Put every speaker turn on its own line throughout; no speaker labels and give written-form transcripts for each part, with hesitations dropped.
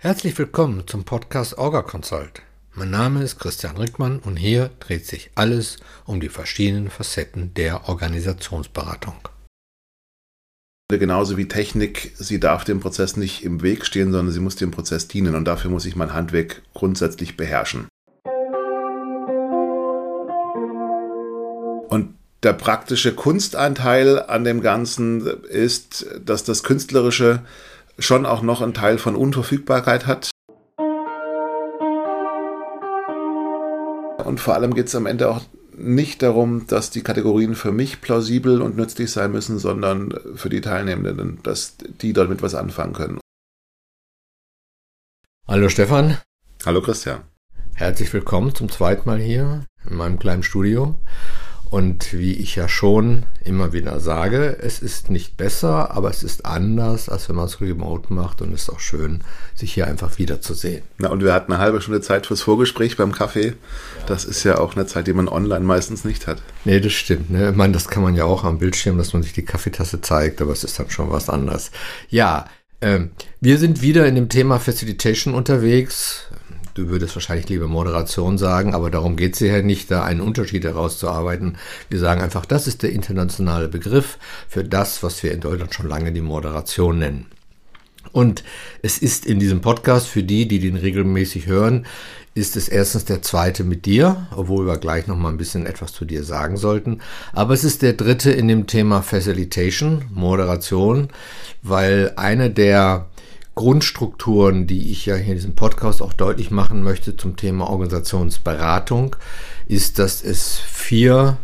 Herzlich willkommen zum Podcast Orga Consult. Mein Name ist Christian Rickmann und hier dreht sich alles um die verschiedenen Facetten der Organisationsberatung.
Genauso wie Technik, sie darf dem Prozess nicht im Weg stehen, sondern sie muss dem Prozess dienen und dafür muss ich mein Handwerk grundsätzlich beherrschen. Und der praktische Kunstanteil an dem Ganzen ist, dass das Künstlerische schon auch noch einen Teil von Unverfügbarkeit hat. Und vor allem geht es am Ende auch nicht darum, dass die Kategorien für mich plausibel und nützlich sein müssen, sondern für die Teilnehmenden, dass die dort mit was anfangen können.
Hallo Stefan.
Hallo Christian.
Herzlich willkommen zum zweiten Mal hier in meinem kleinen Studio. Und wie ich ja schon immer wieder sage, es ist nicht besser, aber es ist anders, als wenn man es remote macht, und es ist auch schön, sich hier einfach wiederzusehen.
Na, und wir hatten eine halbe Stunde Zeit fürs Vorgespräch beim Kaffee. Das ist ja auch eine Zeit, die man online meistens nicht hat.
Nee, das stimmt. Ne? Ich meine, das kann man ja auch am Bildschirm, dass man sich die Kaffeetasse zeigt, aber es ist dann schon was anderes. Ja, wir sind wieder in dem Thema Facilitation unterwegs. Du würdest wahrscheinlich lieber Moderation sagen, aber darum geht es ja nicht, da einen Unterschied herauszuarbeiten. Wir sagen einfach, das ist der internationale Begriff für das, was wir in Deutschland schon lange die Moderation nennen. Und es ist in diesem Podcast, für die den regelmäßig hören, ist es erstens der zweite mit dir, obwohl wir gleich noch mal ein bisschen etwas zu dir sagen sollten. Aber es ist der dritte in dem Thema Facilitation, Moderation, weil eine der Grundstrukturen, die ich ja hier in diesem Podcast auch deutlich machen möchte zum Thema Organisationsberatung, ist, dass es 4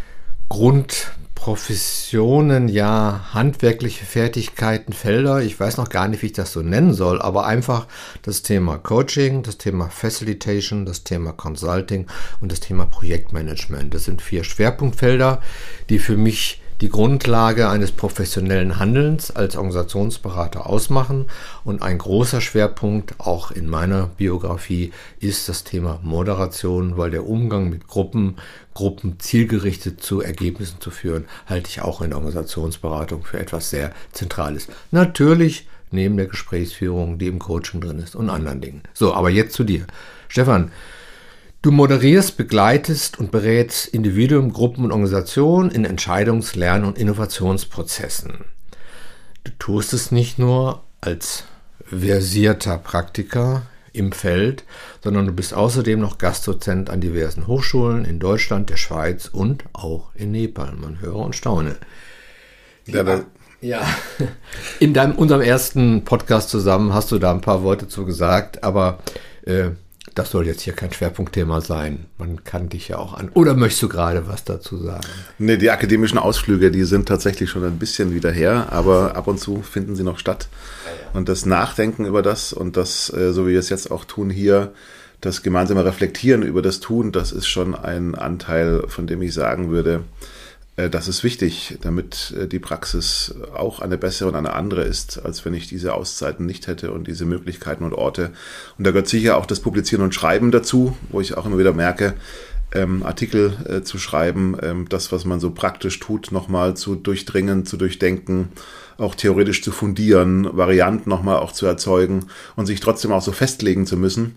Grundprofessionen, ja, handwerkliche Fertigkeiten, Felder, ich weiß noch gar nicht, wie ich das so nennen soll, aber einfach das Thema Coaching, das Thema Facilitation, das Thema Consulting und das Thema Projektmanagement. Das sind 4 Schwerpunktfelder, die für mich die Grundlage eines professionellen Handelns als Organisationsberater ausmachen. Und ein großer Schwerpunkt, auch in meiner Biografie, ist das Thema Moderation, weil der Umgang mit Gruppen zielgerichtet zu Ergebnissen zu führen, halte ich auch in der Organisationsberatung für etwas sehr Zentrales. Natürlich neben der Gesprächsführung, die im Coaching drin ist und anderen Dingen. So, aber jetzt zu dir. Stefan, du moderierst, begleitest und berätst Individuen, Gruppen und Organisationen in Entscheidungs-, Lern- und Innovationsprozessen. Du tust es nicht nur als versierter Praktiker im Feld, sondern du bist außerdem noch Gastdozent an diversen Hochschulen in Deutschland, der Schweiz und auch in Nepal. Man höre und staune. Ja, in unserem ersten Podcast zusammen hast du da ein paar Worte zu gesagt, aber das soll jetzt hier kein Schwerpunktthema sein. Man kann dich ja auch an. Oder möchtest du gerade was dazu sagen?
Nee, die akademischen Ausflüge, die sind tatsächlich schon ein bisschen wieder her, aber ab und zu finden sie noch statt. Ja. Und das Nachdenken über das und das, so wie wir es jetzt auch tun hier, das gemeinsame Reflektieren über das Tun, das ist schon ein Anteil, von dem ich sagen würde, das ist wichtig, damit die Praxis auch eine bessere und eine andere ist, als wenn ich diese Auszeiten nicht hätte und diese Möglichkeiten und Orte. Und da gehört sicher auch das Publizieren und Schreiben dazu, wo ich auch immer wieder merke, Artikel zu schreiben, das, was man so praktisch tut, nochmal zu durchdringen, zu durchdenken, auch theoretisch zu fundieren, Varianten nochmal auch zu erzeugen und sich trotzdem auch so festlegen zu müssen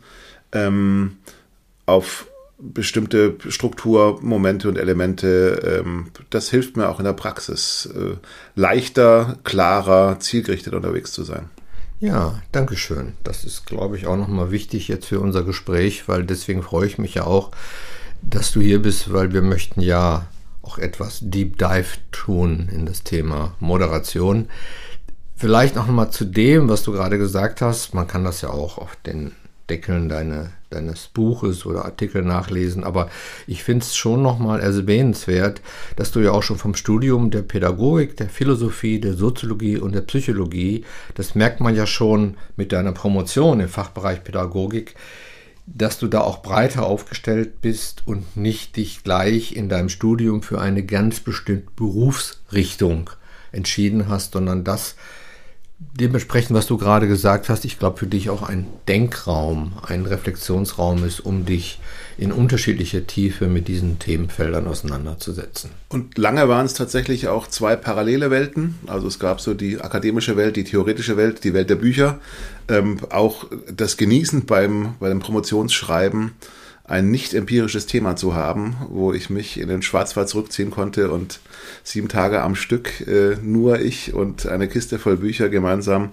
auf bestimmte Strukturmomente und Elemente, das hilft mir auch in der Praxis, leichter, klarer, zielgerichtet unterwegs zu sein.
Ja, danke schön. Das ist, glaube ich, auch nochmal wichtig jetzt für unser Gespräch, weil deswegen freue ich mich ja auch, dass du hier bist, weil wir möchten ja auch etwas Deep Dive tun in das Thema Moderation. Vielleicht noch mal zu dem, was du gerade gesagt hast. Man kann das ja auch auf den Deckeln deines Buches oder Artikel nachlesen, aber ich finde es schon nochmal erwähnenswert, dass du ja auch schon vom Studium der Pädagogik, der Philosophie, der Soziologie und der Psychologie, das merkt man ja schon mit deiner Promotion im Fachbereich Pädagogik, dass du da auch breiter aufgestellt bist und nicht dich gleich in deinem Studium für eine ganz bestimmte Berufsrichtung entschieden hast, sondern das dementsprechend, was du gerade gesagt hast, ich glaube, für dich auch ein Denkraum, ein Reflexionsraum ist, um dich in unterschiedlicher Tiefe mit diesen Themenfeldern auseinanderzusetzen.
Und lange waren es tatsächlich auch zwei parallele Welten. Also es gab so die akademische Welt, die theoretische Welt, die Welt der Bücher. Auch das Genießen beim Promotionsschreiben, ein nicht empirisches Thema zu haben, wo ich mich in den Schwarzwald zurückziehen konnte und 7 Tage am Stück nur ich und eine Kiste voll Bücher gemeinsam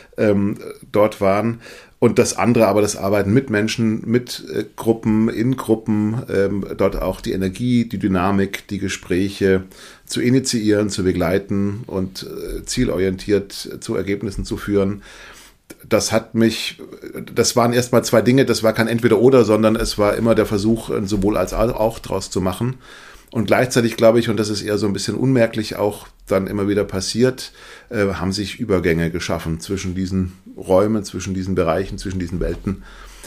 dort waren. Und das andere, aber das Arbeiten mit Menschen, mit Gruppen, in Gruppen, dort auch die Energie, die Dynamik, die Gespräche zu initiieren, zu begleiten und zielorientiert zu Ergebnissen zu führen. Das waren erstmal 2 Dinge, das war kein Entweder-Oder, sondern es war immer der Versuch, ein sowohl als auch draus zu machen. Und gleichzeitig, glaube ich, und das ist eher so ein bisschen unmerklich auch dann immer wieder passiert, haben sich Übergänge geschaffen zwischen diesen Räumen, zwischen diesen Bereichen, zwischen diesen Welten,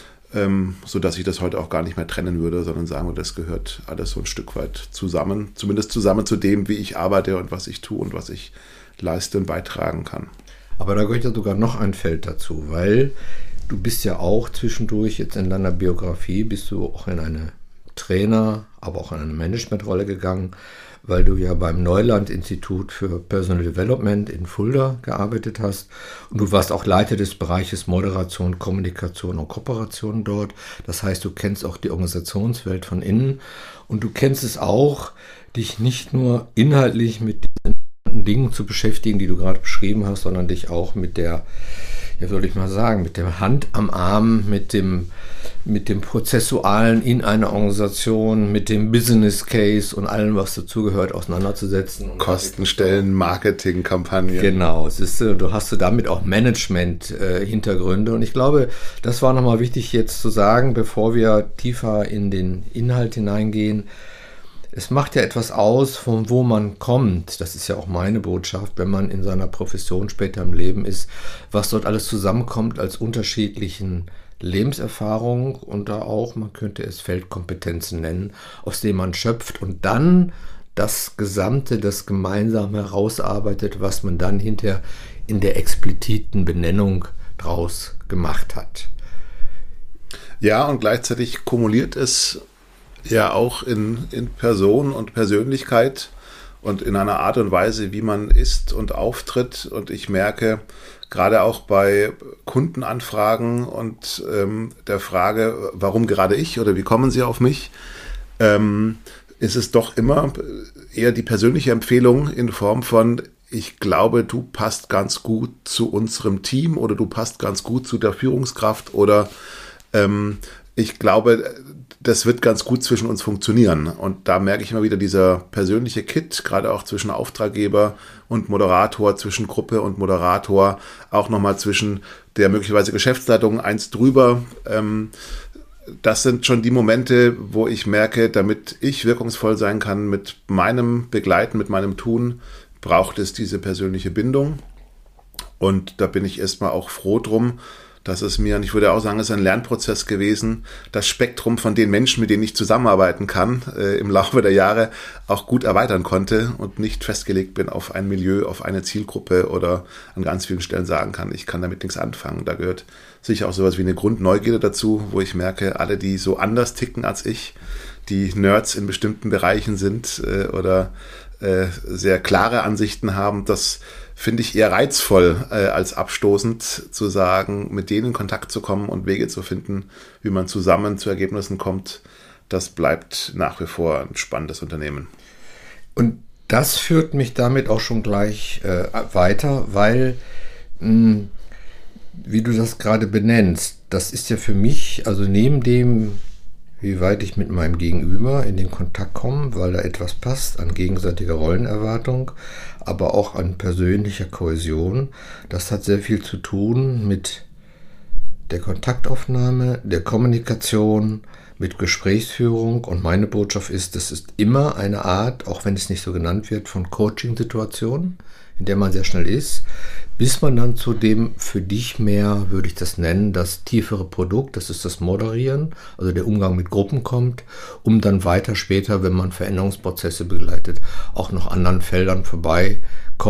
sodass ich das heute auch gar nicht mehr trennen würde, sondern sagen würde, das gehört alles so ein Stück weit zusammen, zumindest zusammen zu dem, wie ich arbeite und was ich tue und was ich leiste und beitragen kann.
Aber da gehört ja sogar noch ein Feld dazu, weil du bist ja auch zwischendurch jetzt in deiner Biografie, bist du auch in eine Trainer, aber auch in eine Managementrolle gegangen, weil du ja beim Neuland-Institut für Personal Development in Fulda gearbeitet hast und du warst auch Leiter des Bereiches Moderation, Kommunikation und Kooperation dort. Das heißt, du kennst auch die Organisationswelt von innen und du kennst es auch, dich nicht nur inhaltlich mit diesen Dingen zu beschäftigen, die du gerade beschrieben hast, sondern dich auch mit der, ja würde ich mal sagen, mit der Hand am Arm, mit dem Prozessualen in einer Organisation, mit dem Business Case und allem, was dazugehört, auseinanderzusetzen.
Kostenstellen, Marketingkampagnen.
Genau, du hast damit auch Management-Hintergründe und ich glaube, das war nochmal wichtig jetzt zu sagen, bevor wir tiefer in den Inhalt hineingehen. Es macht ja etwas aus, von wo man kommt. Das ist ja auch meine Botschaft, wenn man in seiner Profession später im Leben ist, was dort alles zusammenkommt als unterschiedlichen Lebenserfahrungen und da auch, man könnte es Feldkompetenzen nennen, aus denen man schöpft und dann das Gesamte, das gemeinsam herausarbeitet, was man dann hinterher in der expliziten Benennung draus gemacht hat.
Ja, und gleichzeitig kumuliert es ja auch in Person und Persönlichkeit und in einer Art und Weise, wie man ist und auftritt. Und ich merke, gerade auch bei Kundenanfragen und der Frage, warum gerade ich oder wie kommen Sie auf mich, ist es doch immer eher die persönliche Empfehlung in Form von, ich glaube, du passt ganz gut zu unserem Team oder du passt ganz gut zu der Führungskraft oder ich glaube, das wird ganz gut zwischen uns funktionieren. Und da merke ich immer wieder dieser persönliche Kit, gerade auch zwischen Auftraggeber und Moderator, zwischen Gruppe und Moderator, auch nochmal zwischen der möglicherweise Geschäftsleitung eins drüber. Das sind schon die Momente, wo ich merke, damit ich wirkungsvoll sein kann mit meinem Begleiten, mit meinem Tun, braucht es diese persönliche Bindung. Und da bin ich erstmal auch froh drum, dass es mir, und ich würde auch sagen, es ist ein Lernprozess gewesen, das Spektrum von den Menschen, mit denen ich zusammenarbeiten kann, im Laufe der Jahre auch gut erweitern konnte und nicht festgelegt bin auf ein Milieu, auf eine Zielgruppe oder an ganz vielen Stellen sagen kann, ich kann damit nichts anfangen. Da gehört sicher auch sowas wie eine Grundneugierde dazu, wo ich merke, alle, die so anders ticken als ich, die Nerds in bestimmten Bereichen sind oder sehr klare Ansichten haben, das finde ich eher reizvoll als abstoßend zu sagen, mit denen in Kontakt zu kommen und Wege zu finden, wie man zusammen zu Ergebnissen kommt. Das bleibt nach wie vor ein spannendes Unternehmen.
Und das führt mich damit auch schon gleich weiter, weil, wie du das gerade benennst, das ist ja für mich, also neben dem, wie weit ich mit meinem Gegenüber in den Kontakt komme, weil da etwas passt an gegenseitiger Rollenerwartung, aber auch an persönlicher Kohäsion. Das hat sehr viel zu tun mit der Kontaktaufnahme, der Kommunikation, mit Gesprächsführung. Und meine Botschaft ist, das ist immer eine Art, auch wenn es nicht so genannt wird, von Coaching-Situationen, in der man sehr schnell ist, bis man dann zu dem für dich mehr, würde ich das nennen, das tiefere Produkt, das ist das Moderieren, also der Umgang mit Gruppen kommt, um dann weiter später, wenn man Veränderungsprozesse begleitet, auch noch anderen Feldern vorbeikommt,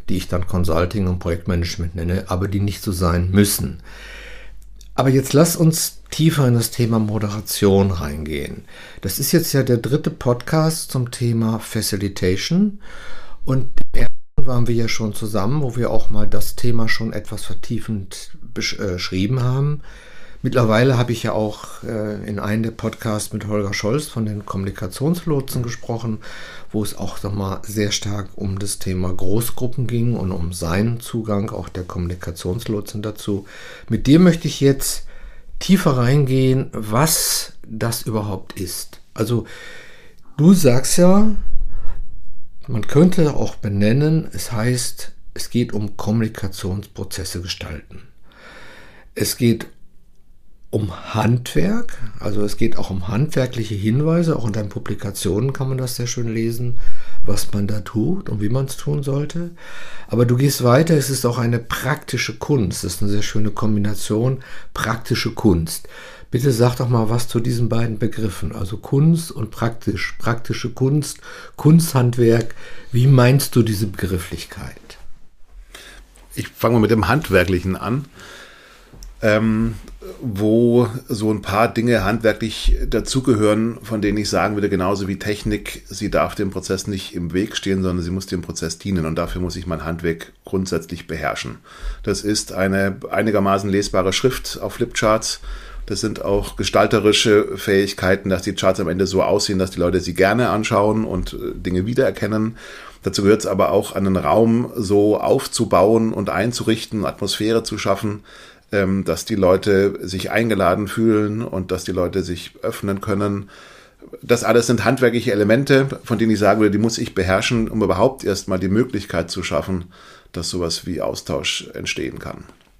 die ich dann Consulting und Projektmanagement nenne, aber die nicht so sein müssen. Aber jetzt lass uns tiefer in das Thema Moderation reingehen. Das ist jetzt ja der 3. Podcast zum Thema Facilitation und im ersten waren wir ja schon zusammen, wo wir auch mal das Thema schon etwas vertiefend beschrieben haben. Mittlerweile habe ich ja auch in einem der Podcasts mit Holger Scholz von den Kommunikationslotsen gesprochen, wo es auch nochmal sehr stark um das Thema Großgruppen ging und um seinen Zugang auch der Kommunikationslotsen dazu. Mit dir möchte ich jetzt tiefer reingehen, was das überhaupt ist. Also du sagst ja, man könnte auch benennen, es heißt, es geht um Kommunikationsprozesse gestalten. Es geht um Handwerk, also es geht auch um handwerkliche Hinweise, auch in deinen Publikationen kann man das sehr schön lesen, was man da tut und wie man es tun sollte. Aber du gehst weiter, es ist auch eine praktische Kunst, das ist eine sehr schöne Kombination, praktische Kunst. Bitte sag doch mal was zu diesen beiden Begriffen, also Kunst und praktische Kunst, Kunsthandwerk, wie meinst du diese Begrifflichkeit?
Ich fange mal mit dem Handwerklichen an. Wo so ein paar Dinge handwerklich dazugehören, von denen ich sagen würde, genauso wie Technik, sie darf dem Prozess nicht im Weg stehen, sondern sie muss dem Prozess dienen und dafür muss ich mein Handwerk grundsätzlich beherrschen. Das ist eine einigermaßen lesbare Schrift auf Flipcharts. Das sind auch gestalterische Fähigkeiten, dass die Charts am Ende so aussehen, dass die Leute sie gerne anschauen und Dinge wiedererkennen. Dazu gehört es aber auch, einen Raum so aufzubauen und einzurichten, Atmosphäre zu schaffen, dass die Leute sich eingeladen fühlen und dass die Leute sich öffnen können. Das alles sind handwerkliche Elemente, von denen ich sagen würde, die muss ich beherrschen, um überhaupt erstmal die Möglichkeit zu schaffen, dass sowas wie Austausch entstehen kann.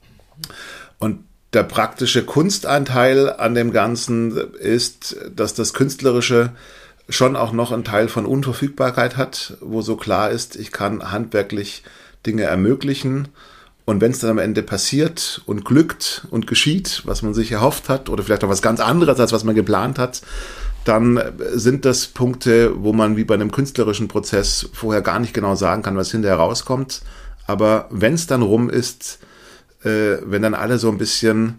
Und der praktische Kunstanteil an dem Ganzen ist, dass das Künstlerische schon auch noch einen Teil von Unverfügbarkeit hat, wo so klar ist, ich kann handwerklich Dinge ermöglichen. Und wenn es dann am Ende passiert und glückt und geschieht, was man sich erhofft hat oder vielleicht auch was ganz anderes, als was man geplant hat, dann sind das Punkte, wo man wie bei einem künstlerischen Prozess vorher gar nicht genau sagen kann, was hinterher rauskommt. Aber wenn es dann rum ist, wenn dann alle so ein bisschen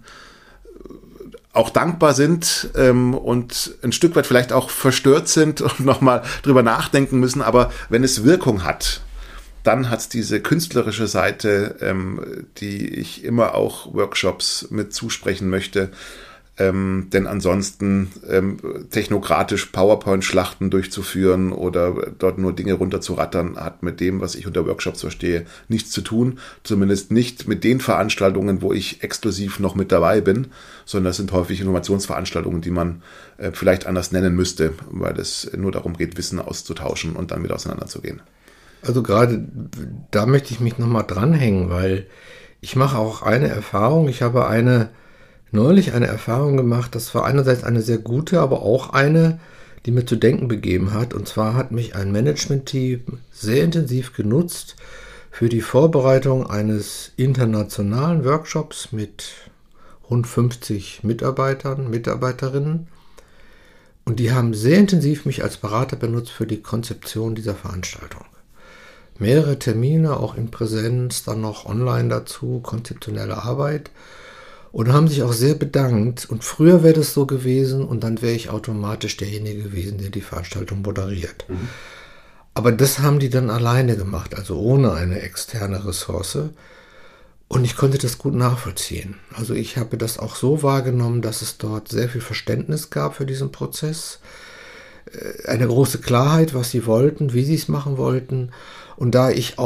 auch dankbar sind und ein Stück weit vielleicht auch verstört sind und nochmal drüber nachdenken müssen, aber wenn es Wirkung hat, dann hat es diese künstlerische Seite, die ich immer auch Workshops mit zusprechen möchte. Denn ansonsten technokratisch PowerPoint-Schlachten durchzuführen oder dort nur Dinge runterzurattern, hat mit dem, was ich unter Workshops verstehe, nichts zu tun. Zumindest nicht mit den Veranstaltungen, wo ich exklusiv noch mit dabei bin, sondern das sind häufig Informationsveranstaltungen, die man vielleicht anders nennen müsste, weil es nur darum geht, Wissen auszutauschen und dann wieder auseinanderzugehen.
Also gerade da möchte ich mich nochmal dranhängen, weil ich mache auch eine Erfahrung. Ich habe neulich eine Erfahrung gemacht, das war einerseits eine sehr gute, aber auch eine, die mir zu denken begeben hat. Und zwar hat mich ein Management-Team sehr intensiv genutzt für die Vorbereitung eines internationalen Workshops mit rund 50 Mitarbeitern, Mitarbeiterinnen. Und die haben sehr intensiv mich als Berater benutzt für die Konzeption dieser Veranstaltung. Mehrere Termine, auch in Präsenz, dann noch online dazu, konzeptionelle Arbeit. Und haben sich auch sehr bedankt. Und früher wäre das so gewesen und dann wäre ich automatisch derjenige gewesen, der die Veranstaltung moderiert. Mhm. Aber das haben die dann alleine gemacht, also ohne eine externe Ressource. Und ich konnte das gut nachvollziehen. Also ich habe das auch so wahrgenommen, dass es dort sehr viel Verständnis gab für diesen Prozess. Eine große Klarheit, was sie wollten, wie sie es machen wollten. Und da ich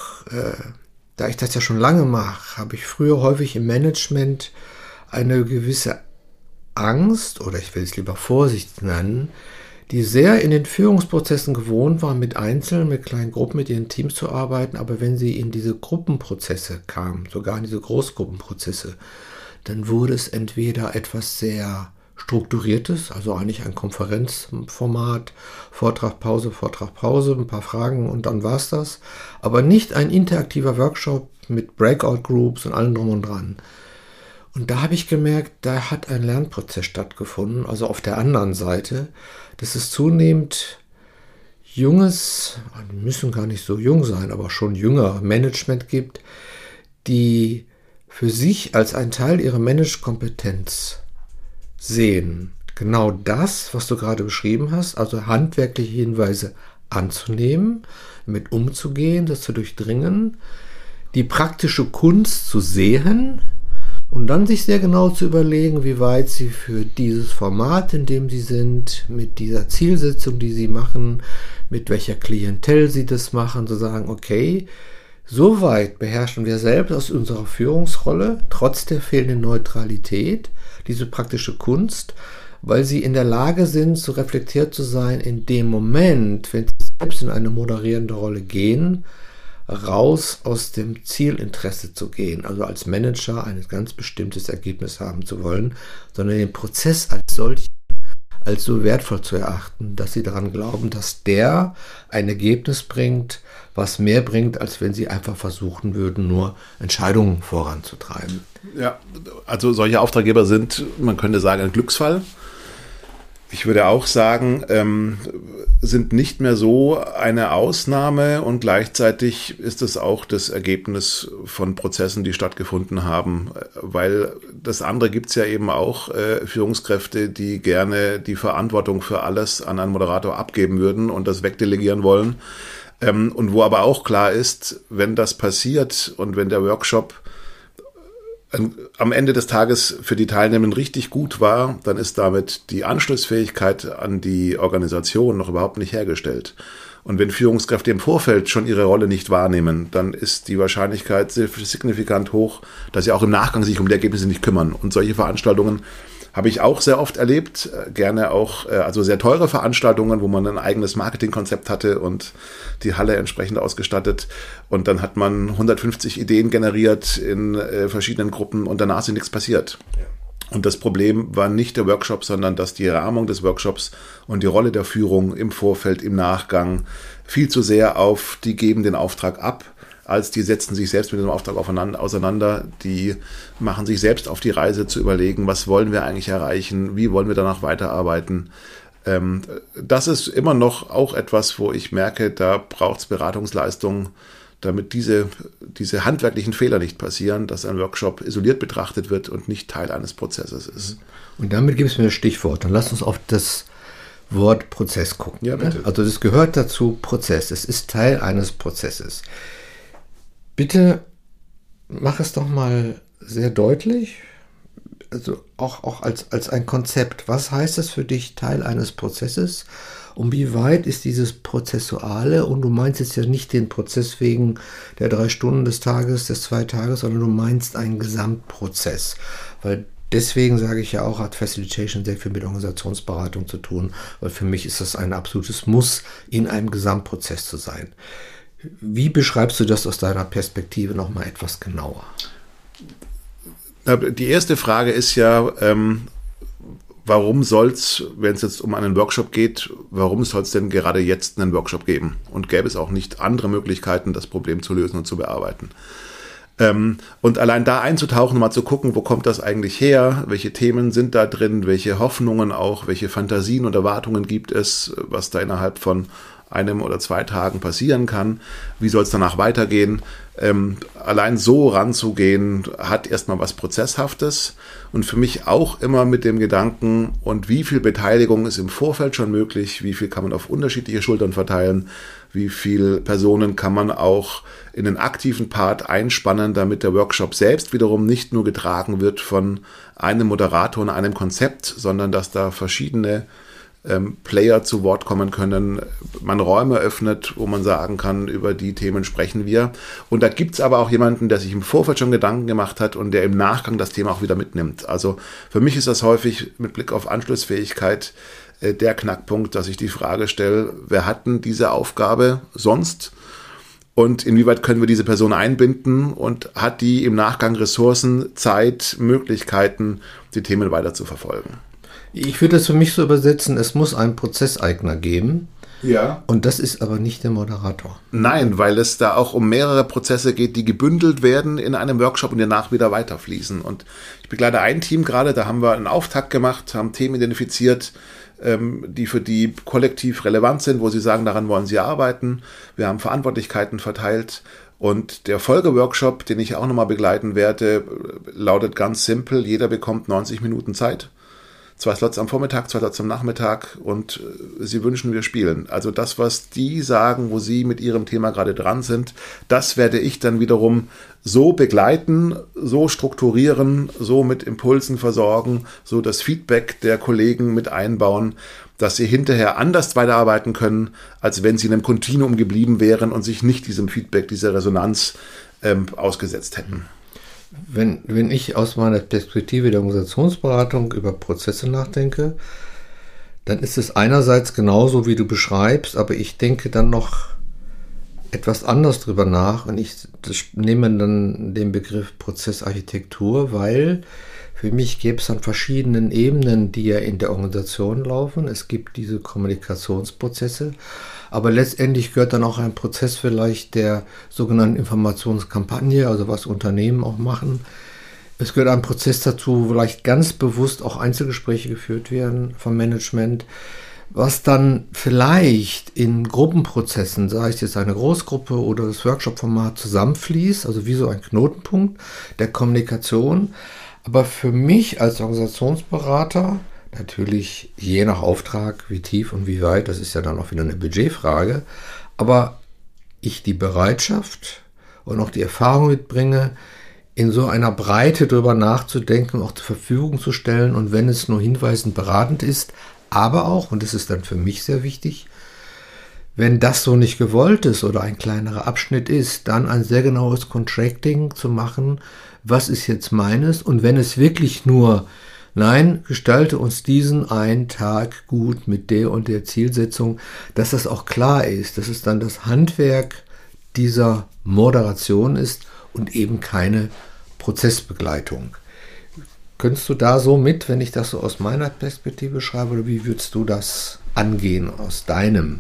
das ja schon lange mache, habe ich früher häufig im Management eine gewisse Angst, oder ich will es lieber Vorsicht nennen, die sehr in den Führungsprozessen gewohnt waren, mit Einzelnen, mit kleinen Gruppen, mit ihren Teams zu arbeiten. Aber wenn sie in diese Gruppenprozesse kamen, sogar in diese Großgruppenprozesse, dann wurde es entweder etwas sehr Strukturiertes, also eigentlich ein Konferenzformat, Vortrag, Pause, ein paar Fragen und dann war's das. Aber nicht ein interaktiver Workshop mit Breakout-Groups und allem drum und dran. Und da habe ich gemerkt, da hat ein Lernprozess stattgefunden, also auf der anderen Seite, dass es zunehmend junges, die müssen gar nicht so jung sein, aber schon jünger Management gibt, die für sich als einen Teil ihrer Managekompetenz sehen, genau das, was du gerade beschrieben hast, also handwerkliche Hinweise anzunehmen, mit umzugehen, das zu durchdringen, die praktische Kunst zu sehen und dann sich sehr genau zu überlegen, wie weit sie für dieses Format, in dem sie sind, mit dieser Zielsetzung, die sie machen, mit welcher Klientel sie das machen, zu sagen, okay, soweit beherrschen wir selbst aus unserer Führungsrolle, trotz der fehlenden Neutralität, diese praktische Kunst, weil sie in der Lage sind, so reflektiert zu sein, in dem Moment, wenn sie selbst in eine moderierende Rolle gehen, raus aus dem Zielinteresse zu gehen, also als Manager ein ganz bestimmtes Ergebnis haben zu wollen, sondern den Prozess als solchen als so wertvoll zu erachten, dass sie daran glauben, dass der ein Ergebnis bringt, was mehr bringt, als wenn sie einfach versuchen würden, nur Entscheidungen voranzutreiben.
Ja, also solche Auftraggeber sind, man könnte sagen, ein Glücksfall. Ich würde auch sagen, sind nicht mehr so eine Ausnahme und gleichzeitig ist es auch das Ergebnis von Prozessen, die stattgefunden haben, weil das andere gibt es ja eben auch Führungskräfte, die gerne die Verantwortung für alles an einen Moderator abgeben würden und das wegdelegieren wollen und wo aber auch klar ist, wenn das passiert und wenn der Workshop am Ende des Tages für die Teilnehmenden richtig gut war, dann ist damit die Anschlussfähigkeit an die Organisation noch überhaupt nicht hergestellt. Und wenn Führungskräfte im Vorfeld schon ihre Rolle nicht wahrnehmen, dann ist die Wahrscheinlichkeit signifikant hoch, dass sie auch im Nachgang sich um die Ergebnisse nicht kümmern. Und solche Veranstaltungen habe ich auch sehr oft erlebt, gerne auch, also sehr teure Veranstaltungen, wo man ein eigenes Marketingkonzept hatte und die Halle entsprechend ausgestattet. Und dann hat man 150 Ideen generiert in verschiedenen Gruppen und danach ist nichts passiert. Ja. Und das Problem war nicht der Workshop, sondern dass die Rahmung des Workshops und die Rolle der Führung im Vorfeld, im Nachgang viel zu sehr auf die geben den Auftrag ab, als die setzen sich selbst mit dem Auftrag auseinander, die machen sich selbst auf die Reise zu überlegen, was wollen wir eigentlich erreichen, wie wollen wir danach weiterarbeiten. Das ist immer noch auch etwas, wo ich merke, da braucht es Beratungsleistungen, damit diese handwerklichen Fehler nicht passieren, dass ein Workshop isoliert betrachtet wird und nicht Teil eines Prozesses ist.
Und damit gibst du mir das Stichwort. Dann lass uns auf das Wort Prozess gucken. Ja, bitte. Also das gehört dazu, Prozess. Es ist Teil eines Prozesses. Bitte mach es doch mal sehr deutlich, also auch als ein Konzept. Was heißt das für dich, Teil eines Prozesses? Und wie weit ist dieses Prozessuale? Und du meinst jetzt ja nicht den Prozess wegen der 3 Stunden des Tages, des 2 Tages, sondern du meinst einen Gesamtprozess. Weil deswegen sage ich ja auch, hat Facilitation sehr viel mit Organisationsberatung zu tun, weil für mich ist das ein absolutes Muss, in einem Gesamtprozess zu sein. Wie beschreibst du das aus deiner Perspektive nochmal etwas genauer?
Die erste Frage ist ja, warum soll's, wenn es jetzt um einen Workshop geht, warum soll es denn gerade jetzt einen Workshop geben? Und gäbe es auch nicht andere Möglichkeiten, das Problem zu lösen und zu bearbeiten? Und allein da einzutauchen, mal zu gucken, wo kommt das eigentlich her? Welche Themen sind da drin? Welche Hoffnungen auch? Welche Fantasien und Erwartungen gibt es, was da innerhalb von 1 oder 2 Tagen passieren kann? Wie soll es danach weitergehen? Allein so ranzugehen, hat erstmal was Prozesshaftes und für mich auch immer mit dem Gedanken, und wie viel Beteiligung ist im Vorfeld schon möglich, wie viel kann man auf unterschiedliche Schultern verteilen, wie viele Personen kann man auch in den aktiven Part einspannen, damit der Workshop selbst wiederum nicht nur getragen wird von einem Moderator und einem Konzept, sondern dass da verschiedene Player zu Wort kommen können, man Räume öffnet, wo man sagen kann, über die Themen sprechen wir. Und da gibt's aber auch jemanden, der sich im Vorfeld schon Gedanken gemacht hat und der im Nachgang das Thema auch wieder mitnimmt. Also für mich ist das häufig mit Blick auf Anschlussfähigkeit der Knackpunkt, dass ich die Frage stelle, wer hat denn diese Aufgabe sonst? Und inwieweit können wir diese Person einbinden und hat die im Nachgang Ressourcen, Zeit, Möglichkeiten, die Themen weiter zu verfolgen?
Ich würde das für mich so übersetzen, es muss einen Prozesseigner geben,
Ja.
Und das ist aber nicht der Moderator.
Nein, weil es da auch um mehrere Prozesse geht, die gebündelt werden in einem Workshop und danach wieder weiterfließen. Und ich begleite ein Team gerade, da haben wir einen Auftakt gemacht, haben Themen identifiziert, die für die kollektiv relevant sind, wo sie sagen, daran wollen sie arbeiten. Wir haben Verantwortlichkeiten verteilt. Und der Folgeworkshop, den ich auch nochmal begleiten werde, lautet ganz simpel, jeder bekommt 90 Minuten Zeit. 2 Slots am Vormittag, 2 Slots am Nachmittag und sie wünschen, wir spielen. Also das, was die sagen, wo sie mit ihrem Thema gerade dran sind, das werde ich dann wiederum so begleiten, so strukturieren, so mit Impulsen versorgen, so das Feedback der Kollegen mit einbauen, dass sie hinterher anders weiterarbeiten können, als wenn sie in einem Kontinuum geblieben wären und sich nicht diesem Feedback, dieser Resonanz ausgesetzt hätten.
Wenn ich aus meiner Perspektive der Organisationsberatung über Prozesse nachdenke, dann ist es einerseits genauso, wie du beschreibst, aber ich denke dann noch etwas anders drüber nach und ich nehme dann den Begriff Prozessarchitektur, weil für mich gäbe es an verschiedenen Ebenen, die ja in der Organisation laufen. Es gibt diese Kommunikationsprozesse, aber letztendlich gehört dann auch ein Prozess vielleicht der sogenannten Informationskampagne, also was Unternehmen auch machen. Es gehört ein Prozess dazu, wo vielleicht ganz bewusst auch Einzelgespräche geführt werden vom Management, was dann vielleicht in Gruppenprozessen, sei es jetzt eine Großgruppe oder das Workshop-Format, zusammenfließt, also wie so ein Knotenpunkt der Kommunikation. Aber für mich als Organisationsberater, natürlich je nach Auftrag, wie tief und wie weit, das ist ja dann auch wieder eine Budgetfrage, aber ich die Bereitschaft und auch die Erfahrung mitbringe, in so einer Breite drüber nachzudenken, auch zur Verfügung zu stellen und wenn es nur hinweisend beratend ist, aber auch, und das ist dann für mich sehr wichtig, wenn das so nicht gewollt ist oder ein kleinerer Abschnitt ist, dann ein sehr genaues Contracting zu machen, was ist jetzt meines und wenn es wirklich nur, nein, gestalte uns diesen einen Tag gut mit der und der Zielsetzung, dass das auch klar ist, dass es dann das Handwerk dieser Moderation ist und eben keine Prozessbegleitung. Könntest du da so mit, wenn ich das so aus meiner Perspektive schreibe, oder wie würdest du das angehen aus deinem?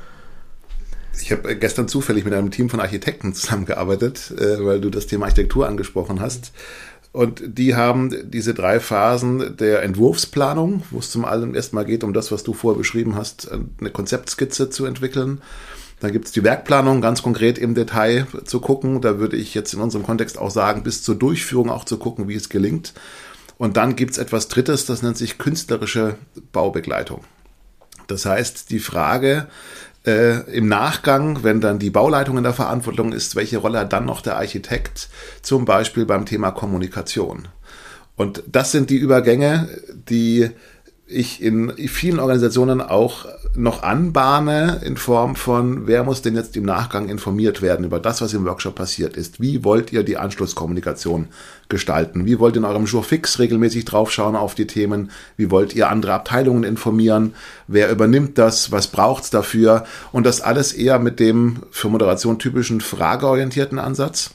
Ich habe gestern zufällig mit einem Team von Architekten zusammengearbeitet, weil du das Thema Architektur angesprochen hast. Und die haben diese 3 Phasen der Entwurfsplanung, wo es zum ersten Mal geht, um das, was du vorher beschrieben hast, eine Konzeptskizze zu entwickeln. Dann gibt es die Werkplanung, ganz konkret im Detail zu gucken. Da würde ich jetzt in unserem Kontext auch sagen, bis zur Durchführung auch zu gucken, wie es gelingt. Und dann gibt es etwas Drittes, das nennt sich künstlerische Baubegleitung. Das heißt, die Frage im Nachgang, wenn dann die Bauleitung in der Verantwortung ist, welche Rolle hat dann noch der Architekt, zum Beispiel beim Thema Kommunikation. Und das sind die Übergänge, die ich in vielen Organisationen auch noch anbahne in Form von, wer muss denn jetzt im Nachgang informiert werden über das, was im Workshop passiert ist? Wie wollt ihr die Anschlusskommunikation gestalten? Wie wollt ihr in eurem Jour fix regelmäßig draufschauen auf die Themen? Wie wollt ihr andere Abteilungen informieren? Wer übernimmt das? Was braucht's dafür? Und das alles eher mit dem für Moderation typischen frageorientierten Ansatz.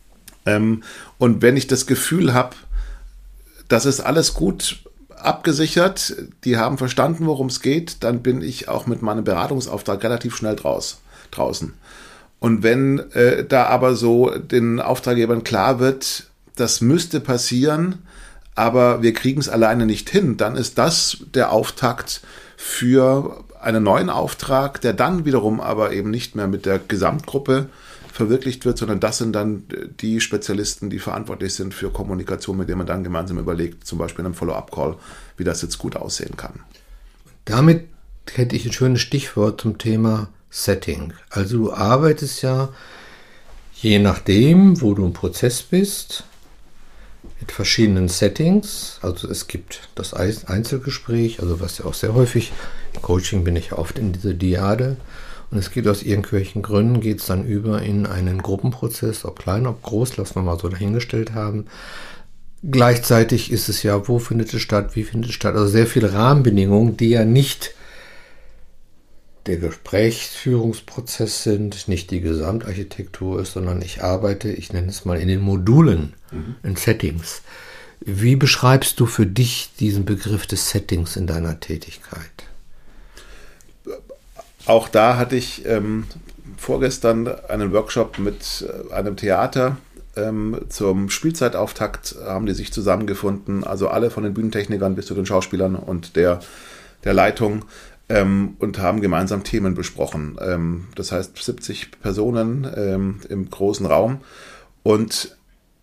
Und wenn ich das Gefühl habe, das ist alles gut abgesichert, die haben verstanden, worum es geht, dann bin ich auch mit meinem Beratungsauftrag relativ schnell draußen. Und wenn da aber so den Auftraggebern klar wird, das müsste passieren, aber wir kriegen es alleine nicht hin, dann ist das der Auftakt für einen neuen Auftrag, der dann wiederum aber eben nicht mehr mit der Gesamtgruppe verwirklicht wird, sondern das sind dann die Spezialisten, die verantwortlich sind für Kommunikation, mit denen man dann gemeinsam überlegt, zum Beispiel in einem Follow-up-Call, wie das jetzt gut aussehen kann.
Damit hätte ich ein schönes Stichwort zum Thema Setting. Also du arbeitest ja, je nachdem, wo du im Prozess bist, mit verschiedenen Settings. Also es gibt das Einzelgespräch, also was ja auch sehr häufig, im Coaching bin ich ja oft in dieser Diade. Und es geht aus irgendwelchen Gründen, geht es dann über in einen Gruppenprozess, ob klein, ob groß, lassen wir mal so dahingestellt haben. Gleichzeitig ist es ja, wo findet es statt, wie findet es statt, also sehr viele Rahmenbedingungen, die ja nicht der Gesprächsführungsprozess sind, nicht die Gesamtarchitektur ist, sondern ich arbeite, ich nenne es mal in den Modulen, in Settings. Wie beschreibst du für dich diesen Begriff des Settings in deiner Tätigkeit?
Auch da hatte ich vorgestern einen Workshop mit einem Theater. Zum Spielzeitauftakt haben die sich zusammengefunden, also alle von den Bühnentechnikern bis zu den Schauspielern und der Leitung, und haben gemeinsam Themen besprochen. Das heißt 70 Personen im großen Raum. Und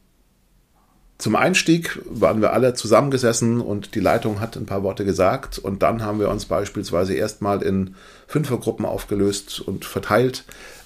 zum Einstieg waren wir alle zusammengesessen und die Leitung hat ein paar Worte gesagt. Und dann haben wir uns beispielsweise erstmal in Fünfergruppen aufgelöst und verteilt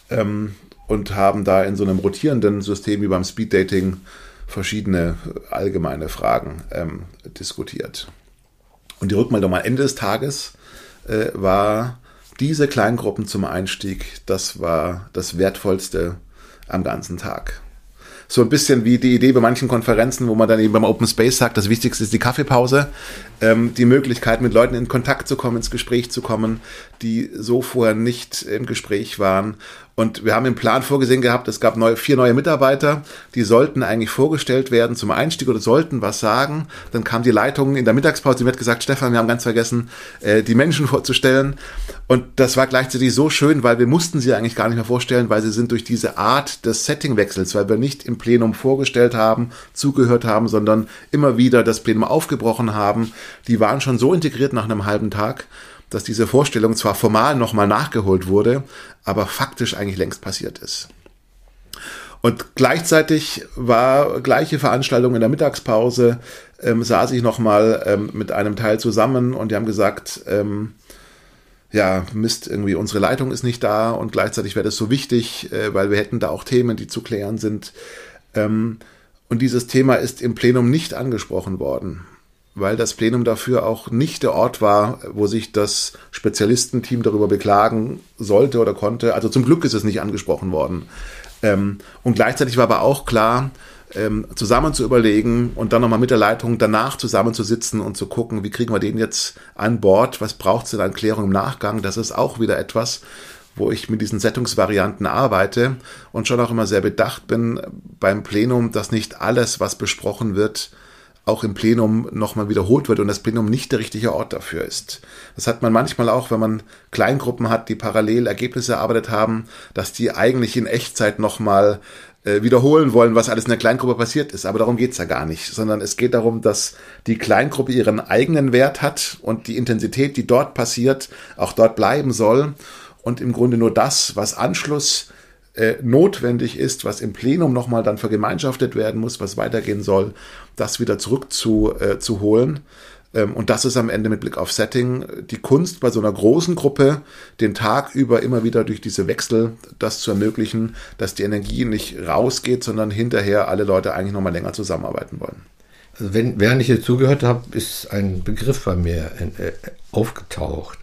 und haben da in so einem rotierenden System wie beim Speeddating verschiedene allgemeine Fragen diskutiert. Und die Rückmeldung am Ende des Tages war, diese Kleingruppen zum Einstieg, das war das Wertvollste am ganzen Tag. So ein bisschen wie die Idee bei manchen Konferenzen, wo man dann eben beim Open Space sagt, das Wichtigste ist die Kaffeepause, die Möglichkeit, mit Leuten in Kontakt zu kommen, ins Gespräch zu kommen, die so vorher nicht im Gespräch waren. Und wir haben im Plan vorgesehen gehabt, es gab 4 neue Mitarbeiter, die sollten eigentlich vorgestellt werden zum Einstieg oder sollten was sagen. Dann kam die Leitung in der Mittagspause, die mir hat gesagt, Stefan, wir haben ganz vergessen, die Menschen vorzustellen. Und das war gleichzeitig so schön, weil wir mussten sie eigentlich gar nicht mehr vorstellen, weil sie sind durch diese Art des Settingwechsels, weil wir nicht im Plenum vorgestellt haben, zugehört haben, sondern immer wieder das Plenum aufgebrochen haben. Die waren schon so integriert nach einem halben Tag, dass diese Vorstellung zwar formal nochmal nachgeholt wurde, aber faktisch eigentlich längst passiert ist. Und gleichzeitig war gleiche Veranstaltung in der Mittagspause, saß ich nochmal mit einem Teil zusammen und die haben gesagt, ja, Mist, irgendwie unsere Leitung ist nicht da und gleichzeitig wäre das so wichtig, weil wir hätten da auch Themen, die zu klären sind. Und dieses Thema ist im Plenum nicht angesprochen worden, weil das Plenum dafür auch nicht der Ort war, wo sich das Spezialistenteam darüber beklagen sollte oder konnte. Also zum Glück ist es nicht angesprochen worden. Und gleichzeitig war aber auch klar, zusammen zu überlegen und dann nochmal mit der Leitung danach zusammenzusitzen und zu gucken, wie kriegen wir den jetzt an Bord, was braucht es denn an Klärung im Nachgang. Das ist auch wieder etwas, wo ich mit diesen Settungsvarianten arbeite und schon auch immer sehr bedacht bin beim Plenum, dass nicht alles, was besprochen wird, auch im Plenum nochmal wiederholt wird und das Plenum nicht der richtige Ort dafür ist. Das hat man manchmal auch, wenn man Kleingruppen hat, die parallel Ergebnisse erarbeitet haben, dass die eigentlich in Echtzeit nochmal wiederholen wollen, was alles in der Kleingruppe passiert ist. Aber darum geht's ja gar nicht, sondern es geht darum, dass die Kleingruppe ihren eigenen Wert hat und die Intensität, die dort passiert, auch dort bleiben soll und im Grunde nur das, was Anschluss notwendig ist, was im Plenum nochmal dann vergemeinschaftet werden muss, was weitergehen soll, das wieder zurück zu holen. Und das ist am Ende mit Blick auf Setting die Kunst bei so einer großen Gruppe, den Tag über immer wieder durch diese Wechsel das zu ermöglichen, dass die Energie nicht rausgeht, sondern hinterher alle Leute eigentlich nochmal länger zusammenarbeiten wollen.
Also während ich hier zugehört habe, ist ein Begriff bei mir aufgetaucht.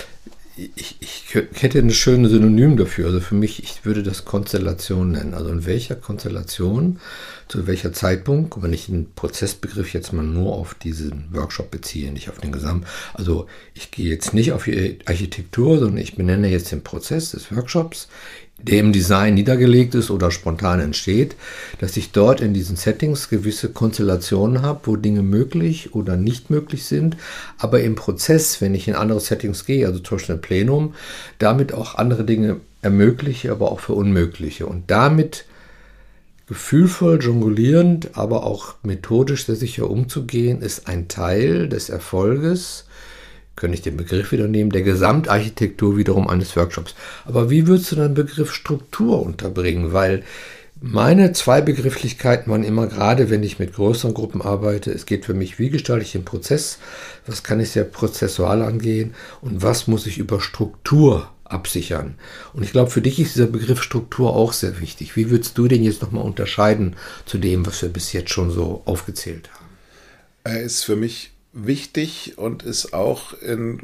Ich hätte ein schönes Synonym dafür. Also für mich, ich würde das Konstellation nennen. Also in welcher Konstellation, zu welcher Zeitpunkt, wenn ich den Prozessbegriff jetzt mal nur auf diesen Workshop beziehe, nicht auf den Gesamt. Also ich gehe jetzt nicht auf die Architektur, sondern ich benenne jetzt den Prozess des Workshops, der im Design niedergelegt ist oder spontan entsteht, dass ich dort in diesen Settings gewisse Konstellationen habe, wo Dinge möglich oder nicht möglich sind, aber im Prozess, wenn ich in andere Settings gehe, also zum Beispiel ein Plenum, damit auch andere Dinge ermögliche, aber auch verunmögliche und damit gefühlvoll, jonglierend, aber auch methodisch sehr sicher umzugehen, ist ein Teil des Erfolges, könnte ich den Begriff wieder nehmen, der Gesamtarchitektur wiederum eines Workshops. Aber wie würdest du den Begriff Struktur unterbringen? Weil meine zwei Begrifflichkeiten waren immer, gerade wenn ich mit größeren Gruppen arbeite, es geht für mich, wie gestalte ich den Prozess, was kann ich sehr prozessual angehen und was muss ich über Struktur absichern. Und ich glaube, für dich ist dieser Begriff Struktur auch sehr wichtig. Wie würdest du den jetzt nochmal unterscheiden zu dem, was wir bis jetzt schon so aufgezählt haben?
Er ist für mich wichtig und ist auch im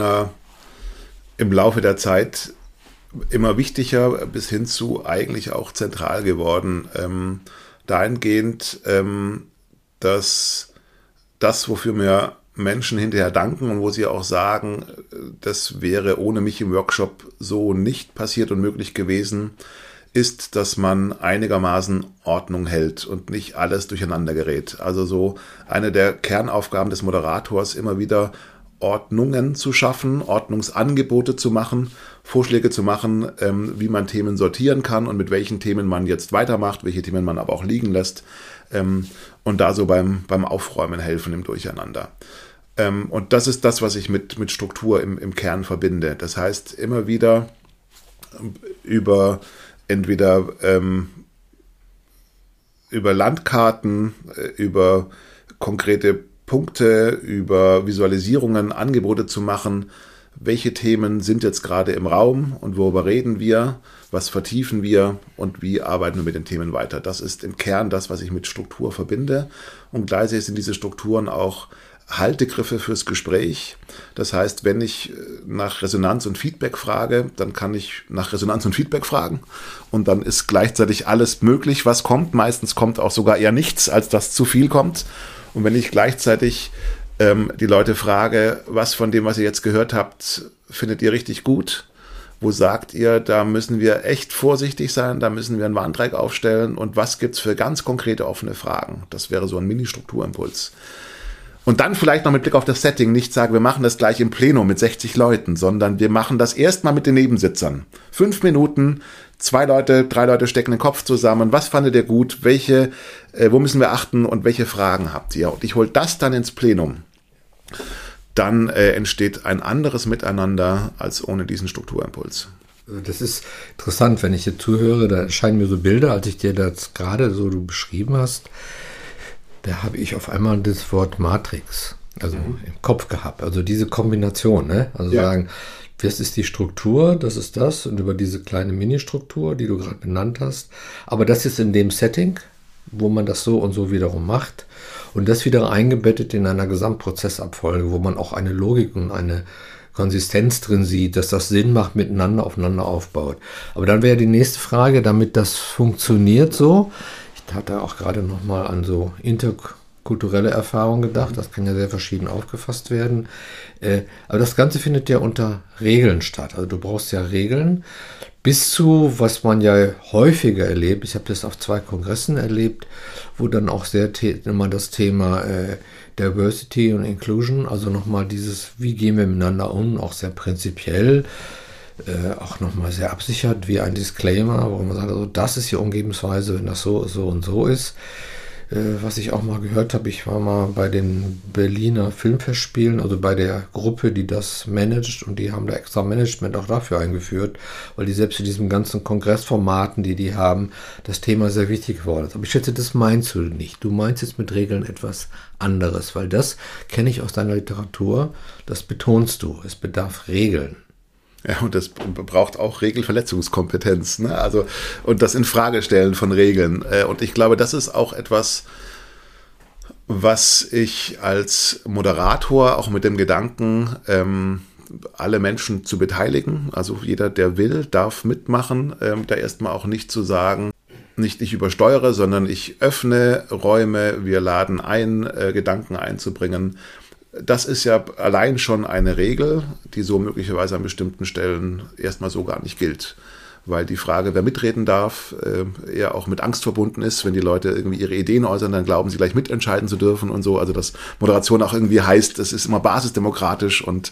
Laufe der Zeit immer wichtiger bis hin zu eigentlich auch zentral geworden. Dahingehend, dass das, wofür mir Menschen hinterher danken und wo sie auch sagen, das wäre ohne mich im Workshop so nicht passiert und möglich gewesen, ist, dass man einigermaßen Ordnung hält und nicht alles durcheinander gerät. Also so eine der Kernaufgaben des Moderators immer wieder Ordnungen zu schaffen, Ordnungsangebote zu machen, Vorschläge zu machen, wie man Themen sortieren kann und mit welchen Themen man jetzt weitermacht, welche Themen man aber auch liegen lässt, und da so beim Aufräumen helfen im Durcheinander. Und das ist das, was ich mit Struktur im Kern verbinde. Das heißt, immer wieder über Landkarten, über konkrete Punkte, über Visualisierungen, Angebote zu machen, welche Themen sind jetzt gerade im Raum und worüber reden wir, was vertiefen wir und wie arbeiten wir mit den Themen weiter. Das ist im Kern das, was ich mit Struktur verbinde, und gleichzeitig sind diese Strukturen auch Haltegriffe fürs Gespräch. Das heißt, wenn ich nach Resonanz und Feedback frage, dann kann ich nach Resonanz und Feedback fragen, und dann ist gleichzeitig alles möglich, was kommt. Meistens kommt auch sogar eher nichts, als dass zu viel kommt. Und wenn ich gleichzeitig die Leute frage, was von dem, was ihr jetzt gehört habt, findet ihr richtig gut? Wo sagt ihr, da müssen wir echt vorsichtig sein, da müssen wir ein Warndreieck aufstellen, und was gibt's für ganz konkrete offene Fragen? Das wäre so ein Mini-Strukturimpuls. Und dann vielleicht noch mit Blick auf das Setting nicht sagen, wir machen das gleich im Plenum mit 60 Leuten, sondern wir machen das erstmal mit den Nebensitzern. 5 Minuten, 2 Leute, 3 Leute stecken den Kopf zusammen. Was fandet ihr gut? Wo müssen wir achten und welche Fragen habt ihr? Und ich hole das dann ins Plenum. Dann entsteht ein anderes Miteinander als ohne diesen Strukturimpuls.
Das ist interessant, wenn ich hier zuhöre, da erscheinen mir so Bilder, als ich dir das gerade so du beschrieben hast. Da habe ich auf einmal das Wort Matrix, also im Kopf gehabt. Also diese Kombination, ne? Also sagen, das ist die Struktur, das ist das, und über diese kleine Mini-Struktur, die du gerade benannt hast. Aber das ist in dem Setting, wo man das so und so wiederum macht. Und das wieder eingebettet in einer Gesamtprozessabfolge, wo man auch eine Logik und eine Konsistenz drin sieht, dass das Sinn macht, miteinander aufeinander aufbaut. Aber dann wäre die nächste Frage, damit das funktioniert so. Ich hatte auch gerade nochmal an so interkulturelle Erfahrungen gedacht. Das kann ja sehr verschieden aufgefasst werden. Aber das Ganze findet ja unter Regeln statt. Also du brauchst ja Regeln bis zu, was man ja häufiger erlebt. Ich habe das auf 2 Kongressen erlebt, wo dann auch immer das Thema Diversity und Inclusion, also nochmal dieses, wie gehen wir miteinander um, auch sehr prinzipiell, auch nochmal sehr absichert, wie ein Disclaimer, wo man sagt, also das ist die Umgebensweise, wenn das so und so ist. Was ich auch mal gehört habe, ich war mal bei den Berliner Filmfestspielen, also bei der Gruppe, die das managt, und die haben da extra Management auch dafür eingeführt, weil die selbst in diesen ganzen Kongressformaten, die haben, das Thema sehr wichtig geworden ist. Aber ich schätze, das meinst du nicht. Du meinst jetzt mit Regeln etwas anderes, weil das kenne ich aus deiner Literatur, das betonst du, es bedarf Regeln.
Ja, und das braucht auch Regelverletzungskompetenz, ne? Also, und das Infragestellen von Regeln. Und ich glaube, das ist auch etwas, was ich als Moderator auch mit dem Gedanken, alle Menschen zu beteiligen, also jeder, der will, darf mitmachen, da erstmal auch nicht zu sagen, nicht ich übersteuere, sondern ich öffne Räume, wir laden ein, Gedanken einzubringen. Das ist ja allein schon eine Regel, die so möglicherweise an bestimmten Stellen erstmal so gar nicht gilt. Weil die Frage, wer mitreden darf, eher auch mit Angst verbunden ist. Wenn die Leute irgendwie ihre Ideen äußern, dann glauben sie gleich mitentscheiden zu dürfen und so. Also dass Moderation auch irgendwie heißt, es ist immer basisdemokratisch und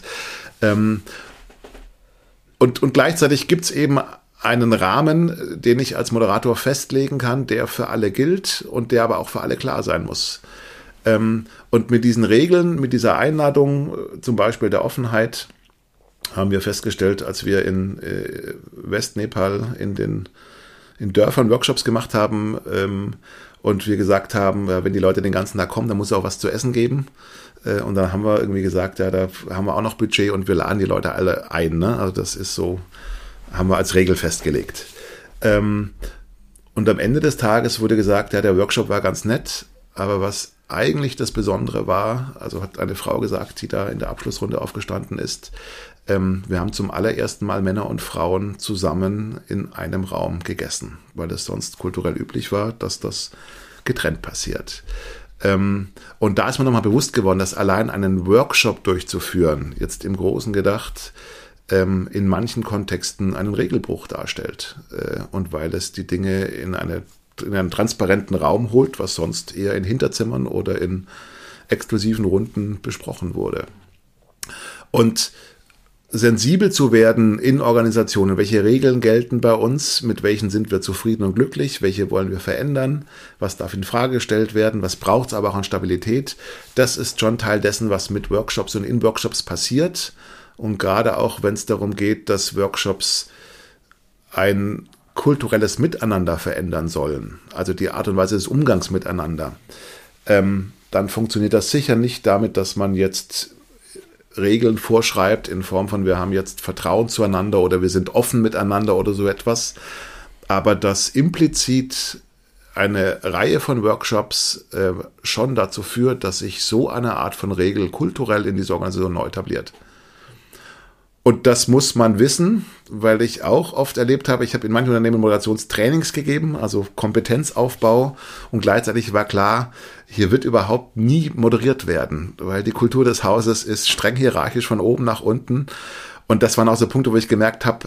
gleichzeitig gibt es eben einen Rahmen, den ich als Moderator festlegen kann, der für alle gilt und der aber auch für alle klar sein muss. Und mit diesen Regeln, mit dieser Einladung, zum Beispiel der Offenheit, haben wir festgestellt, als wir in Westnepal in Dörfern Workshops gemacht haben und wir gesagt haben, wenn die Leute den ganzen Tag kommen, dann muss es auch was zu essen geben. Und dann haben wir irgendwie gesagt, ja, da haben wir auch noch Budget und wir laden die Leute alle ein. Ne? Also das ist so, haben wir als Regel festgelegt. Und am Ende des Tages wurde gesagt, ja, der Workshop war ganz nett, aber was eigentlich das Besondere war, also hat eine Frau gesagt, die da in der Abschlussrunde aufgestanden ist, wir haben zum allerersten Mal Männer und Frauen zusammen in einem Raum gegessen, weil es sonst kulturell üblich war, dass das getrennt passiert. Und da ist mir nochmal bewusst geworden, dass allein einen Workshop durchzuführen, jetzt im Großen gedacht, in manchen Kontexten einen Regelbruch darstellt. Und weil es die Dinge in einen transparenten Raum holt, was sonst eher in Hinterzimmern oder in exklusiven Runden besprochen wurde. Und sensibel zu werden in Organisationen, welche Regeln gelten bei uns, mit welchen sind wir zufrieden und glücklich, welche wollen wir verändern, was darf in Frage gestellt werden, was braucht es aber auch an Stabilität, das ist schon Teil dessen, was mit Workshops und in Workshops passiert. Und gerade auch, wenn es darum geht, dass Workshops ein kulturelles Miteinander verändern sollen, also die Art und Weise des Umgangs miteinander, dann funktioniert das sicher nicht damit, dass man jetzt Regeln vorschreibt in Form von, wir haben jetzt Vertrauen zueinander oder wir sind offen miteinander oder so etwas, aber dass implizit eine Reihe von Workshops schon dazu führt, dass sich so eine Art von Regel kulturell in dieser Organisation neu etabliert. Und das muss man wissen, weil ich auch oft erlebt habe, ich habe in manchen Unternehmen Moderationstrainings gegeben, also Kompetenzaufbau, und gleichzeitig war klar, hier wird überhaupt nie moderiert werden, weil die Kultur des Hauses ist streng hierarchisch von oben nach unten. Und das waren auch so Punkte, wo ich gemerkt habe,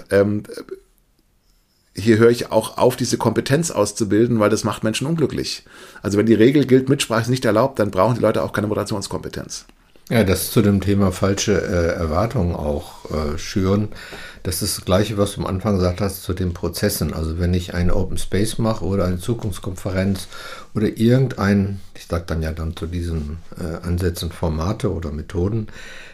hier höre ich auch auf, diese Kompetenz auszubilden, weil das macht Menschen unglücklich. Also wenn die Regel gilt, Mitsprache ist nicht erlaubt, dann brauchen die Leute auch keine Moderationskompetenz.
Ja, das zu dem Thema falsche Erwartungen auch schüren. Das ist das Gleiche, was du am Anfang gesagt hast, zu den Prozessen. Also wenn ich einen Open Space mache oder eine Zukunftskonferenz oder ich sage dann ja dann zu diesen Ansätzen Formate oder Methoden,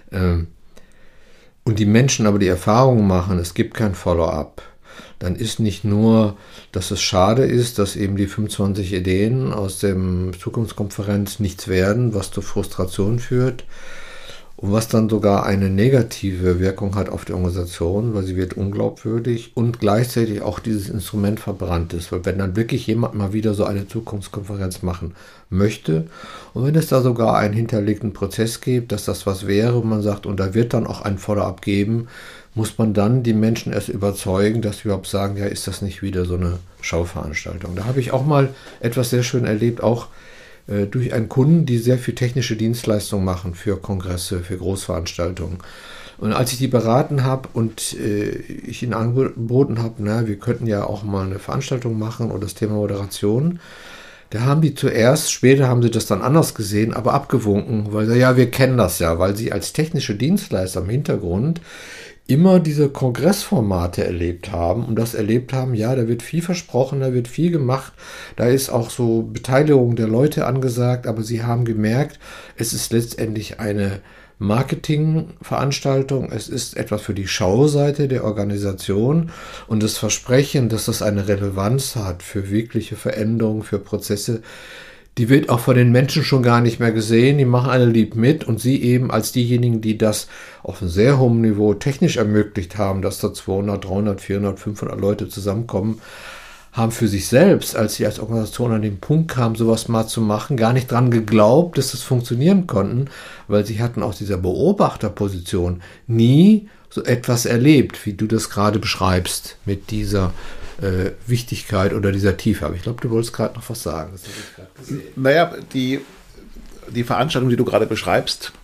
und die Menschen aber die Erfahrung machen, es gibt kein Follow-up, dann ist nicht nur, dass es schade ist, dass eben die 25 Ideen aus der Zukunftskonferenz nichts werden, was zu Frustration führt und was dann sogar eine negative Wirkung hat auf die Organisation, weil sie wird unglaubwürdig und gleichzeitig auch dieses Instrument verbrannt ist. Weil wenn dann wirklich jemand mal wieder so eine Zukunftskonferenz machen möchte und wenn es da sogar einen hinterlegten Prozess gibt, dass das was wäre und man sagt, und da wird dann auch ein Follow-up geben, muss man dann die Menschen erst überzeugen, dass sie überhaupt sagen, ja, ist das nicht wieder so eine Schauveranstaltung. Da habe ich auch mal etwas sehr schön erlebt, auch durch einen Kunden, die sehr viel technische Dienstleistungen machen für Kongresse, für Großveranstaltungen. Und als ich die beraten habe und ich ihnen angeboten habe, wir könnten ja auch mal eine Veranstaltung machen oder das Thema Moderation, da haben die später haben sie das dann anders gesehen, aber abgewunken, weil ja, wir kennen das ja, weil sie als technische Dienstleister im Hintergrund immer diese Kongressformate erlebt haben und das erlebt haben, ja, da wird viel versprochen, da wird viel gemacht, da ist auch so Beteiligung der Leute angesagt, aber sie haben gemerkt, es ist letztendlich eine Marketingveranstaltung, es ist etwas für die Schauseite der Organisation und das Versprechen, dass das eine Relevanz hat für wirkliche Veränderungen, für Prozesse, die wird auch von den Menschen schon gar nicht mehr gesehen, die machen alle lieb mit und sie eben als diejenigen, die das auf einem sehr hohen Niveau technisch ermöglicht haben, dass da 200, 300, 400, 500 Leute zusammenkommen, haben für sich selbst, als sie als Organisation an den Punkt kamen, sowas mal zu machen, gar nicht dran geglaubt, dass das funktionieren konnten, weil sie hatten aus dieser Beobachterposition nie so etwas erlebt, wie du das gerade beschreibst, mit dieser Wichtigkeit oder dieser Tiefe. Aber ich glaube, du wolltest gerade noch was sagen. Das habe ich gerade gesehen.
Naja, die Veranstaltung, die du gerade beschreibst,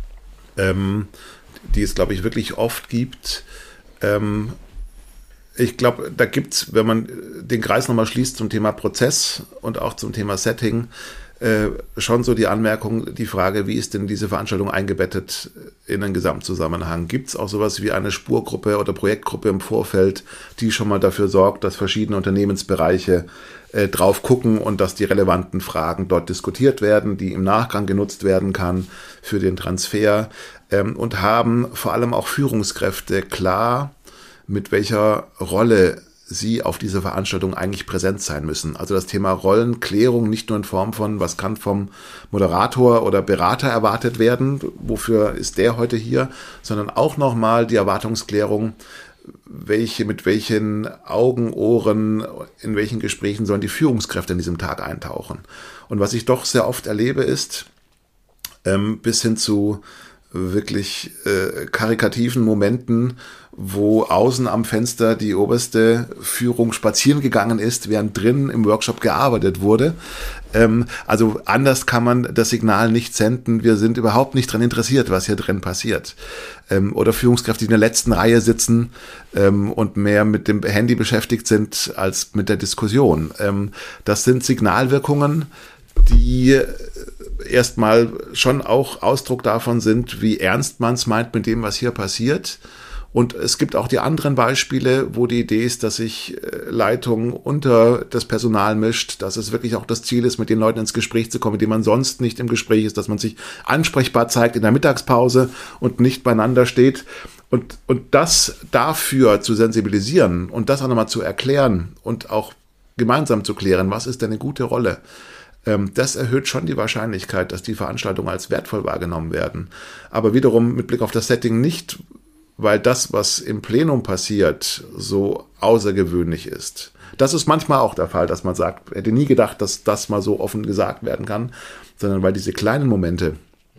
die es, glaube ich, wirklich oft gibt, ich glaube, da gibt es, wenn man den Kreis nochmal schließt zum Thema Prozess und auch zum Thema Setting, schon so die Anmerkung, die Frage, wie ist denn diese Veranstaltung eingebettet in den Gesamtzusammenhang? Gibt es auch sowas wie eine Spurgruppe oder Projektgruppe im Vorfeld, die schon mal dafür sorgt, dass verschiedene Unternehmensbereiche drauf gucken und dass die relevanten Fragen dort diskutiert werden, die im Nachgang genutzt werden kann für den Transfer, und haben vor allem auch Führungskräfte klar, mit welcher Rolle sie auf dieser Veranstaltung eigentlich präsent sein müssen. Also das Thema Rollenklärung nicht nur in Form von, was kann vom Moderator oder Berater erwartet werden, wofür ist der heute hier, sondern auch nochmal die Erwartungsklärung, mit welchen Augen, Ohren, in welchen Gesprächen sollen die Führungskräfte an diesem Tag eintauchen. Und was ich doch sehr oft erlebe ist, bis hin zu wirklich karikativen Momenten, wo außen am Fenster die oberste Führung spazieren gegangen ist, während drin im Workshop gearbeitet wurde. Also anders kann man das Signal nicht senden, wir sind überhaupt nicht daran interessiert, was hier drin passiert. Oder Führungskräfte, die in der letzten Reihe sitzen und mehr mit dem Handy beschäftigt sind als mit der Diskussion. Das sind Signalwirkungen, die erstmal schon auch Ausdruck davon sind, wie ernst man es meint mit dem, was hier passiert. Und es gibt auch die anderen Beispiele, wo die Idee ist, dass sich Leitung unter das Personal mischt, dass es wirklich auch das Ziel ist, mit den Leuten ins Gespräch zu kommen, mit denen man sonst nicht im Gespräch ist, dass man sich ansprechbar zeigt in der Mittagspause und nicht beieinander steht. Und das dafür zu sensibilisieren und das auch nochmal zu erklären und auch gemeinsam zu klären, was ist denn eine gute Rolle, das erhöht schon die Wahrscheinlichkeit, dass die Veranstaltungen als wertvoll wahrgenommen werden. Aber wiederum mit Blick auf das Setting nicht, weil das, was im Plenum passiert, so außergewöhnlich ist. Das ist manchmal auch der Fall, dass man sagt, hätte nie gedacht, dass das mal so offen gesagt werden kann, sondern weil diese kleinen Momente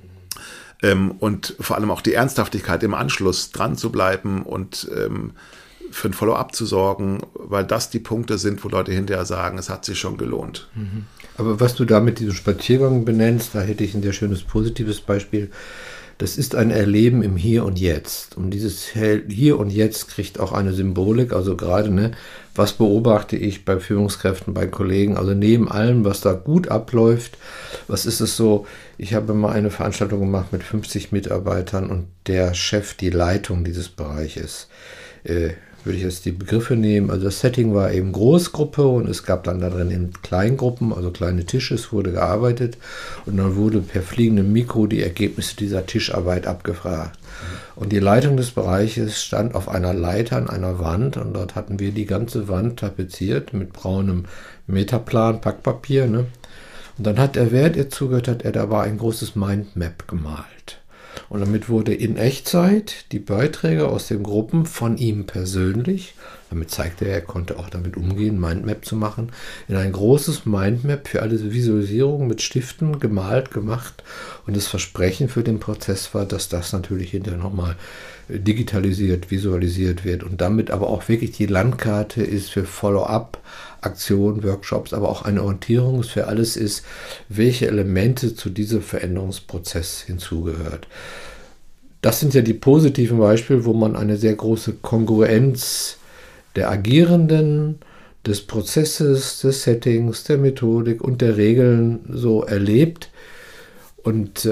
und vor allem auch die Ernsthaftigkeit im Anschluss dran zu bleiben und für ein Follow-up zu sorgen, weil das die Punkte sind, wo Leute hinterher sagen, es hat sich schon gelohnt.
Aber was du da mit diesem Spaziergang benennst, da hätte ich ein sehr schönes positives Beispiel. Das ist ein Erleben im Hier und Jetzt. Und dieses Hier und Jetzt kriegt auch eine Symbolik. Also gerade, was beobachte ich bei Führungskräften, bei Kollegen? Also neben allem, was da gut abläuft, was ist es so? Ich habe mal eine Veranstaltung gemacht mit 50 Mitarbeitern und der Chef, die Leitung dieses Bereiches, würde ich jetzt die Begriffe nehmen. Also das Setting war eben Großgruppe und es gab dann da drin in Kleingruppen, also kleine Tische, es wurde gearbeitet und dann wurde per fliegendem Mikro die Ergebnisse dieser Tischarbeit abgefragt. Und die Leitung des Bereiches stand auf einer Leiter an einer Wand und dort hatten wir die ganze Wand tapeziert mit braunem Metaplan, Packpapier. Und dann hat er, während er zugehört hat, da war ein großes Mindmap gemalt. Und damit wurde in Echtzeit die Beiträge aus den Gruppen von ihm persönlich, damit zeigte er konnte auch damit umgehen, Mindmap zu machen, in ein großes Mindmap für alle Visualisierungen mit Stiften gemalt, gemacht. Und das Versprechen für den Prozess war, dass das natürlich hinterher nochmal digitalisiert, visualisiert wird und damit aber auch wirklich die Landkarte ist für Follow-up, Aktionen, Workshops, aber auch eine Orientierung für alles ist, welche Elemente zu diesem Veränderungsprozess hinzugehört. Das sind ja die positiven Beispiele, wo man eine sehr große Kongruenz der Agierenden, des Prozesses, des Settings, der Methodik und der Regeln so erlebt. Und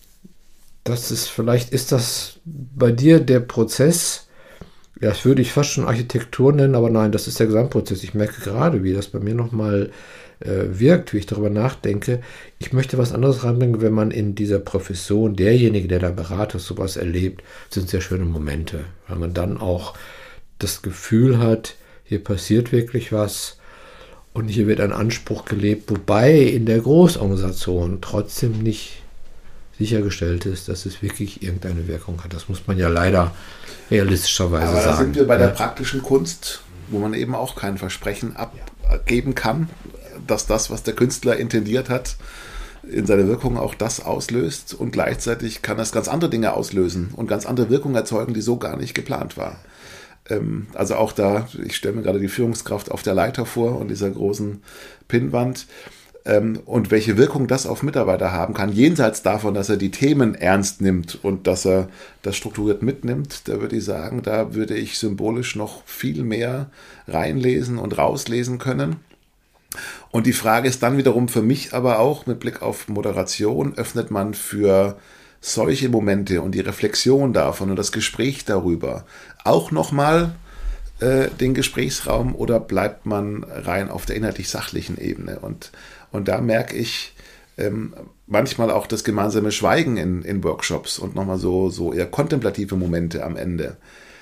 vielleicht ist das bei dir der Prozess, ja, das würde ich fast schon Architektur nennen, aber nein, das ist der Gesamtprozess. Ich merke gerade, wie das bei mir nochmal wirkt, wie ich darüber nachdenke. Ich möchte was anderes reinbringen, wenn man in dieser Profession, derjenige, der da Berater sowas erlebt, sind sehr schöne Momente, weil man dann auch das Gefühl hat, hier passiert wirklich was und hier wird ein Anspruch gelebt, wobei in der Großorganisation trotzdem nicht sichergestellt ist, dass es wirklich irgendeine Wirkung hat. Das muss man ja leider realistischerweise sagen.
Aber da sind wir bei der praktischen Kunst, wo man eben auch kein Versprechen abgeben kann, dass das, was der Künstler intendiert hat, in seiner Wirkung auch das auslöst und gleichzeitig kann das ganz andere Dinge auslösen und ganz andere Wirkungen erzeugen, die so gar nicht geplant war. Also auch da, ich stelle mir gerade die Führungskraft auf der Leiter vor und dieser großen Pinnwand und welche Wirkung das auf Mitarbeiter haben kann, jenseits davon, dass er die Themen ernst nimmt und dass er das strukturiert mitnimmt, da würde ich sagen, da würde ich symbolisch noch viel mehr reinlesen und rauslesen können. Und die Frage ist dann wiederum für mich aber auch mit Blick auf Moderation, öffnet man für solche Momente und die Reflexion davon und das Gespräch darüber auch nochmal den Gesprächsraum oder bleibt man rein auf der inhaltlich-sachlichen Ebene? Und da merke ich manchmal auch das gemeinsame Schweigen in Workshops und nochmal so eher kontemplative Momente am Ende.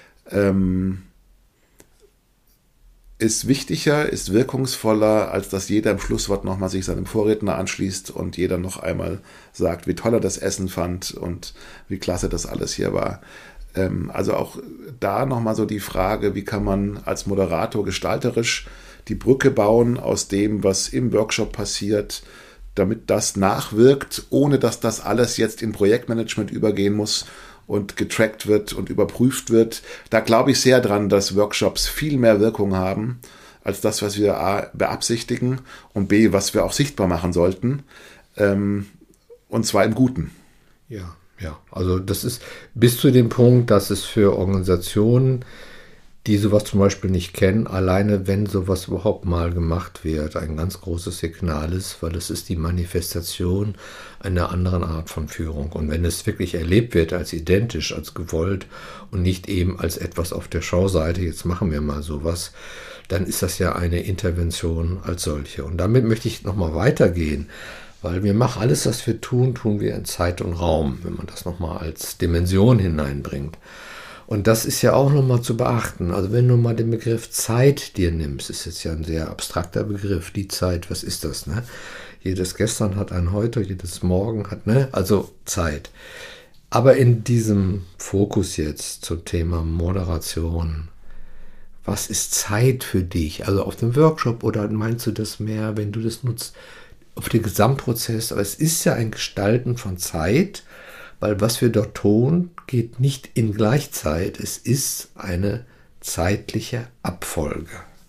Ist wichtiger, ist wirkungsvoller, als dass jeder im Schlusswort nochmal sich seinem Vorredner anschließt und jeder noch einmal sagt, wie toll er das Essen fand und wie klasse das alles hier war. Also auch da nochmal so die Frage, wie kann man als Moderator gestalterisch die Brücke bauen aus dem, was im Workshop passiert, damit das nachwirkt, ohne dass das alles jetzt in Projektmanagement übergehen muss und getrackt wird und überprüft wird. Da glaube ich sehr dran, dass Workshops viel mehr Wirkung haben, als das, was wir A, beabsichtigen und B, was wir auch sichtbar machen sollten. Und zwar im Guten.
Ja, also das ist bis zu dem Punkt, dass es für Organisationen die sowas zum Beispiel nicht kennen, alleine wenn sowas überhaupt mal gemacht wird, ein ganz großes Signal ist, weil es ist die Manifestation einer anderen Art von Führung. Und wenn es wirklich erlebt wird als identisch, als gewollt und nicht eben als etwas auf der Schauseite, jetzt machen wir mal sowas, dann ist das ja eine Intervention als solche. Und damit möchte ich nochmal weitergehen, weil wir machen alles, was wir tun, tun wir in Zeit und Raum, wenn man das nochmal als Dimension hineinbringt. Und das ist ja auch nochmal zu beachten. Also wenn du mal den Begriff Zeit dir nimmst, ist jetzt ja ein sehr abstrakter Begriff, die Zeit, was ist das? Ne? Jedes Gestern hat ein Heute, jedes Morgen hat, ne? Also Zeit. Aber in diesem Fokus jetzt zum Thema Moderation, was ist Zeit für dich? Also auf dem Workshop oder meinst du das mehr, wenn du das nutzt, auf den Gesamtprozess? Aber es ist ja ein Gestalten von Zeit, weil was wir dort tun, geht nicht in Gleichzeit. Es ist eine zeitliche Abfolge.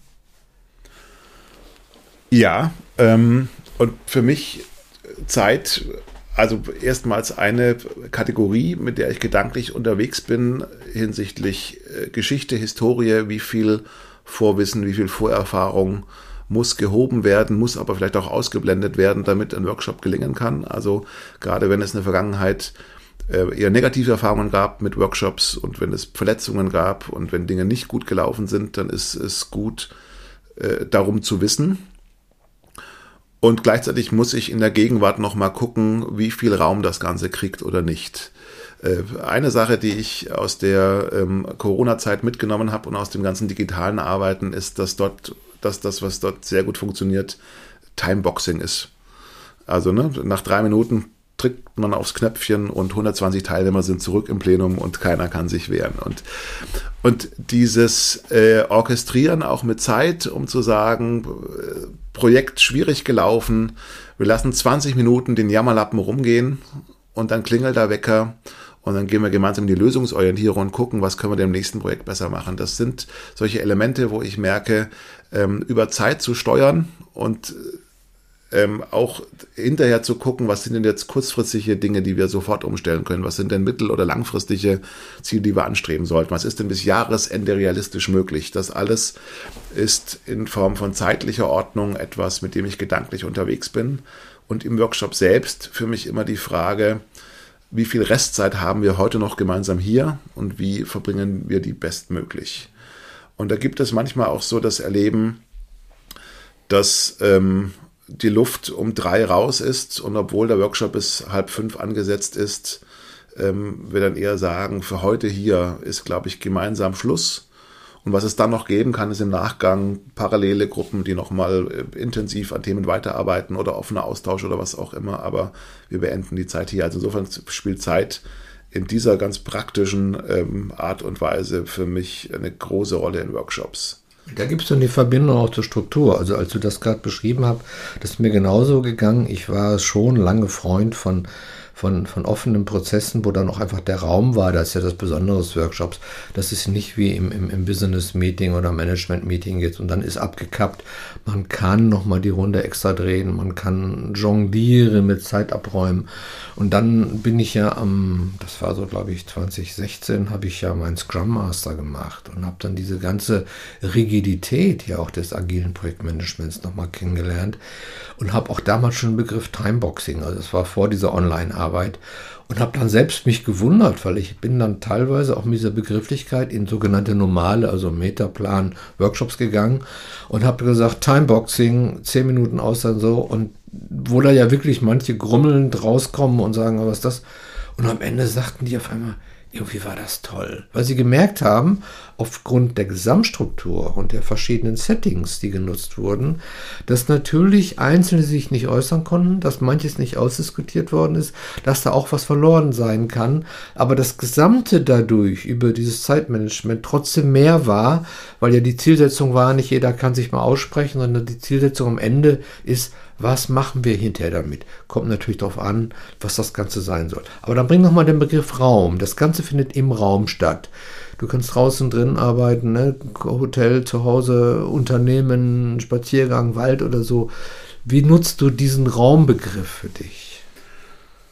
Ja, und für mich Zeit, also erstmals eine Kategorie, mit der ich gedanklich unterwegs bin hinsichtlich Geschichte, Historie, wie viel Vorwissen, wie viel Vorerfahrung muss gehoben werden, muss aber vielleicht auch ausgeblendet werden, damit ein Workshop gelingen kann. Also gerade wenn es in der Vergangenheit eher negative Erfahrungen gab mit Workshops und wenn es Verletzungen gab und wenn Dinge nicht gut gelaufen sind, dann ist es gut, darum zu wissen. Und gleichzeitig muss ich in der Gegenwart nochmal gucken, wie viel Raum das Ganze kriegt oder nicht. Eine Sache, die ich aus der Corona-Zeit mitgenommen habe und aus dem ganzen digitalen Arbeiten, ist, dass das, was dort sehr gut funktioniert, Timeboxing ist. Also nach 3 Minuten drückt man aufs Knöpfchen und 120 Teilnehmer sind zurück im Plenum und keiner kann sich wehren. Und dieses Orchestrieren auch mit Zeit, um zu sagen, Projekt schwierig gelaufen, wir lassen 20 Minuten den Jammerlappen rumgehen und dann klingelt der Wecker und dann gehen wir gemeinsam in die Lösungsorientierung und gucken, was können wir dem nächsten Projekt besser machen. Das sind solche Elemente, wo ich merke, über Zeit zu steuern und auch hinterher zu gucken, was sind denn jetzt kurzfristige Dinge, die wir sofort umstellen können, was sind denn mittel- oder langfristige Ziele, die wir anstreben sollten, was ist denn bis Jahresende realistisch möglich. Das alles ist in Form von zeitlicher Ordnung etwas, mit dem ich gedanklich unterwegs bin und im Workshop selbst für mich immer die Frage, wie viel Restzeit haben wir heute noch gemeinsam hier und wie verbringen wir die bestmöglich. Und da gibt es manchmal auch so das Erleben, dass die Luft um 3 raus ist und obwohl der Workshop bis 4:30 angesetzt ist, wir dann eher sagen, für heute hier ist, glaube ich, gemeinsam Schluss. Und was es dann noch geben kann, ist im Nachgang parallele Gruppen, die nochmal intensiv an Themen weiterarbeiten oder offener Austausch oder was auch immer. Aber wir beenden die Zeit hier. Also insofern spielt Zeit in dieser ganz praktischen Art und Weise für mich eine große Rolle in Workshops.
Da gibt es dann die Verbindung auch zur Struktur. Also als du das gerade beschrieben hast, das ist mir genauso gegangen. Ich war schon lange Freund von offenen Prozessen, wo dann auch einfach der Raum war. Das ist ja das Besondere des Workshops. Das ist nicht wie im Business-Meeting oder Management-Meeting jetzt und dann ist abgekappt. Man kann nochmal die Runde extra drehen, man kann jonglieren mit Zeitabräumen. Und dann bin ich ja das war so glaube ich 2016, habe ich ja meinen Scrum Master gemacht und habe dann diese ganze Rigidität ja auch des agilen Projektmanagements nochmal kennengelernt und habe auch damals schon den Begriff Timeboxing, also es war vor dieser Online-Arbeit und habe dann selbst mich gewundert, weil ich bin dann teilweise auch mit dieser Begrifflichkeit in sogenannte normale, also Metaplan Workshops gegangen und habe gesagt, Timeboxing, 10 Minuten aus dann so und wo da ja wirklich manche grummelnd rauskommen und sagen, was ist das? Und am Ende sagten die auf einmal, irgendwie war das toll. Weil sie gemerkt haben, aufgrund der Gesamtstruktur und der verschiedenen Settings, die genutzt wurden, dass natürlich Einzelne sich nicht äußern konnten, dass manches nicht ausdiskutiert worden ist, dass da auch was verloren sein kann, aber das Gesamte dadurch über dieses Zeitmanagement trotzdem mehr war, weil ja die Zielsetzung war, nicht jeder kann sich mal aussprechen, sondern die Zielsetzung am Ende ist, was machen wir hinterher damit? Kommt natürlich darauf an, was das Ganze sein soll. Aber dann bring nochmal den Begriff Raum. Das Ganze findet im Raum statt. Du kannst draußen drin arbeiten, ne? Hotel, zu Hause, Unternehmen, Spaziergang, Wald oder so. Wie nutzt du diesen Raumbegriff für dich?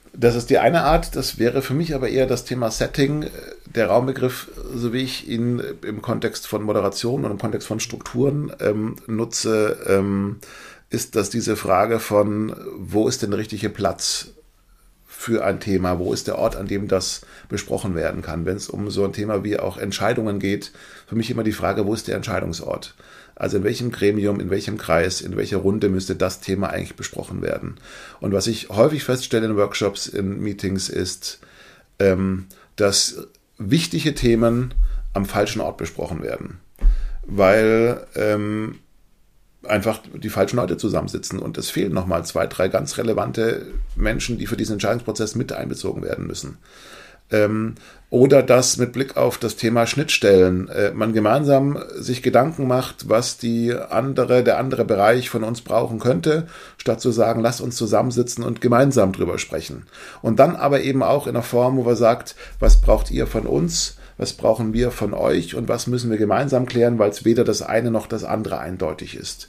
Das ist die eine Art, das wäre für mich aber eher das Thema Setting. Der Raumbegriff, so wie ich ihn im Kontext von Moderation und im Kontext von Strukturen nutze, ist das diese Frage von, wo ist denn der richtige Platz für ein Thema, wo ist der Ort, an dem das besprochen werden kann. Wenn es um so ein Thema wie auch Entscheidungen geht, für mich immer die Frage, wo ist der Entscheidungsort? Also in welchem Gremium, in welchem Kreis, in welcher Runde müsste das Thema eigentlich besprochen werden? Und was ich häufig feststelle in Workshops, in Meetings ist, dass wichtige Themen am falschen Ort besprochen werden, weil einfach die falschen Leute zusammensitzen und es fehlen nochmal 2, 3 ganz relevante Menschen, die für diesen Entscheidungsprozess mit einbezogen werden müssen. Oder dass mit Blick auf das Thema Schnittstellen man gemeinsam sich Gedanken macht, was der andere Bereich von uns brauchen könnte, statt zu sagen, lasst uns zusammensitzen und gemeinsam drüber sprechen. Und dann aber eben auch in einer Form, wo man sagt, was braucht ihr von uns, was brauchen wir von euch und was müssen wir gemeinsam klären, weil es weder das eine noch das andere eindeutig ist.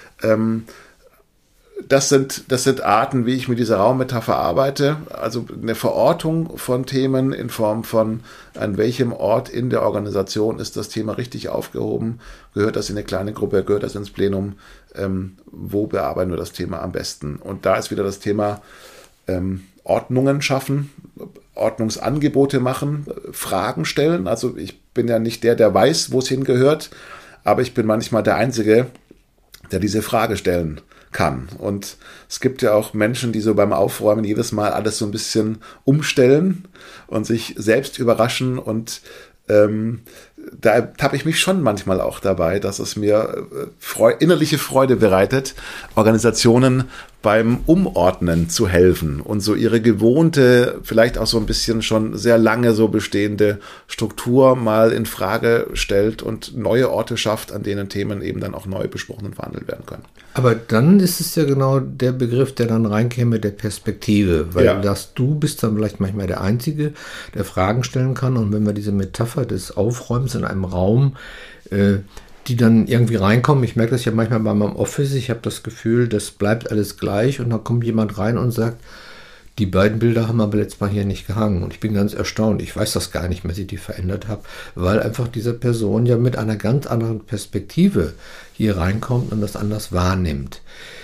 Das sind Arten, wie ich mit dieser Raummetapher arbeite. Also eine Verortung von Themen in Form von, an welchem Ort in der Organisation ist das Thema richtig aufgehoben? Gehört das in eine kleine Gruppe? Gehört das ins Plenum? Wo bearbeiten wir das Thema am besten? Und da ist wieder das Thema Ordnungen schaffen, Ordnungsangebote machen, Fragen stellen. Also ich bin ja nicht der weiß, wo es hingehört, aber ich bin manchmal der Einzige, der diese Frage stellen kann. Und es gibt ja auch Menschen, die so beim Aufräumen jedes Mal alles so ein bisschen umstellen und sich selbst überraschen und da tappe ich mich schon manchmal auch dabei, dass es mir innerliche Freude bereitet, Organisationen beim Umordnen zu helfen und so ihre gewohnte, vielleicht auch so ein bisschen schon sehr lange so bestehende Struktur mal in Frage stellt und neue Orte schafft, an denen Themen eben dann auch neu besprochen und verhandelt werden können.
Aber dann ist es ja genau der Begriff, der dann reinkäme, der Perspektive, weil du bist dann vielleicht manchmal der Einzige, der Fragen stellen kann, und wenn wir diese Metapher des Aufräumens in einem Raum, die dann irgendwie reinkommen, ich merke das ja manchmal bei meinem Office, ich habe das Gefühl, das bleibt alles gleich und dann kommt jemand rein und sagt, die beiden Bilder haben aber letztes Mal hier nicht gehangen, und ich bin ganz erstaunt, ich weiß das gar nicht mehr, dass ich die verändert habe, weil einfach diese Person ja mit einer ganz anderen Perspektive hier reinkommt und das anders wahrnimmt.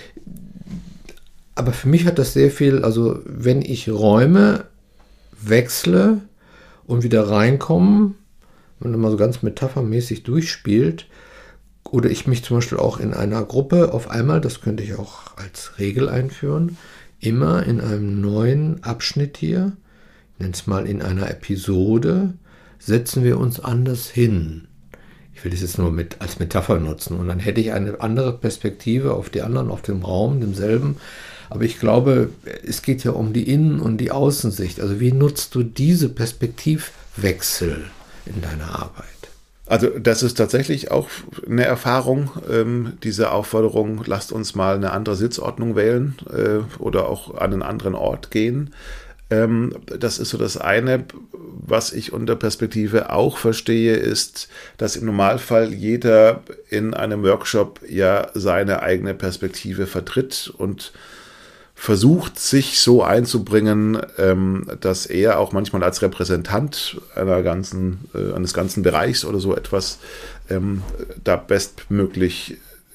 Aber für mich hat das sehr viel, also wenn ich Räume wechsle und wieder reinkomme, wenn man mal so ganz metaphermäßig durchspielt, oder ich mich zum Beispiel auch in einer Gruppe auf einmal, das könnte ich auch als Regel einführen, immer in einem neuen Abschnitt hier, ich nenne es mal in einer Episode, setzen wir uns anders hin. Ich will das jetzt nur als Metapher nutzen, und dann hätte ich eine andere Perspektive auf die anderen, auf dem Raum, demselben. Aber ich glaube, es geht ja um die Innen- und die Außensicht. Also wie nutzt du diese Perspektivwechsel in deiner Arbeit?
Also das ist tatsächlich auch eine Erfahrung, diese Aufforderung, lasst uns mal eine andere Sitzordnung wählen oder auch an einen anderen Ort gehen. Das ist so das eine. Was ich unter Perspektive auch verstehe, ist, dass im Normalfall jeder in einem Workshop ja seine eigene Perspektive vertritt und versucht, sich so einzubringen, dass er auch manchmal als Repräsentant eines ganzen Bereichs oder so etwas da bestmöglich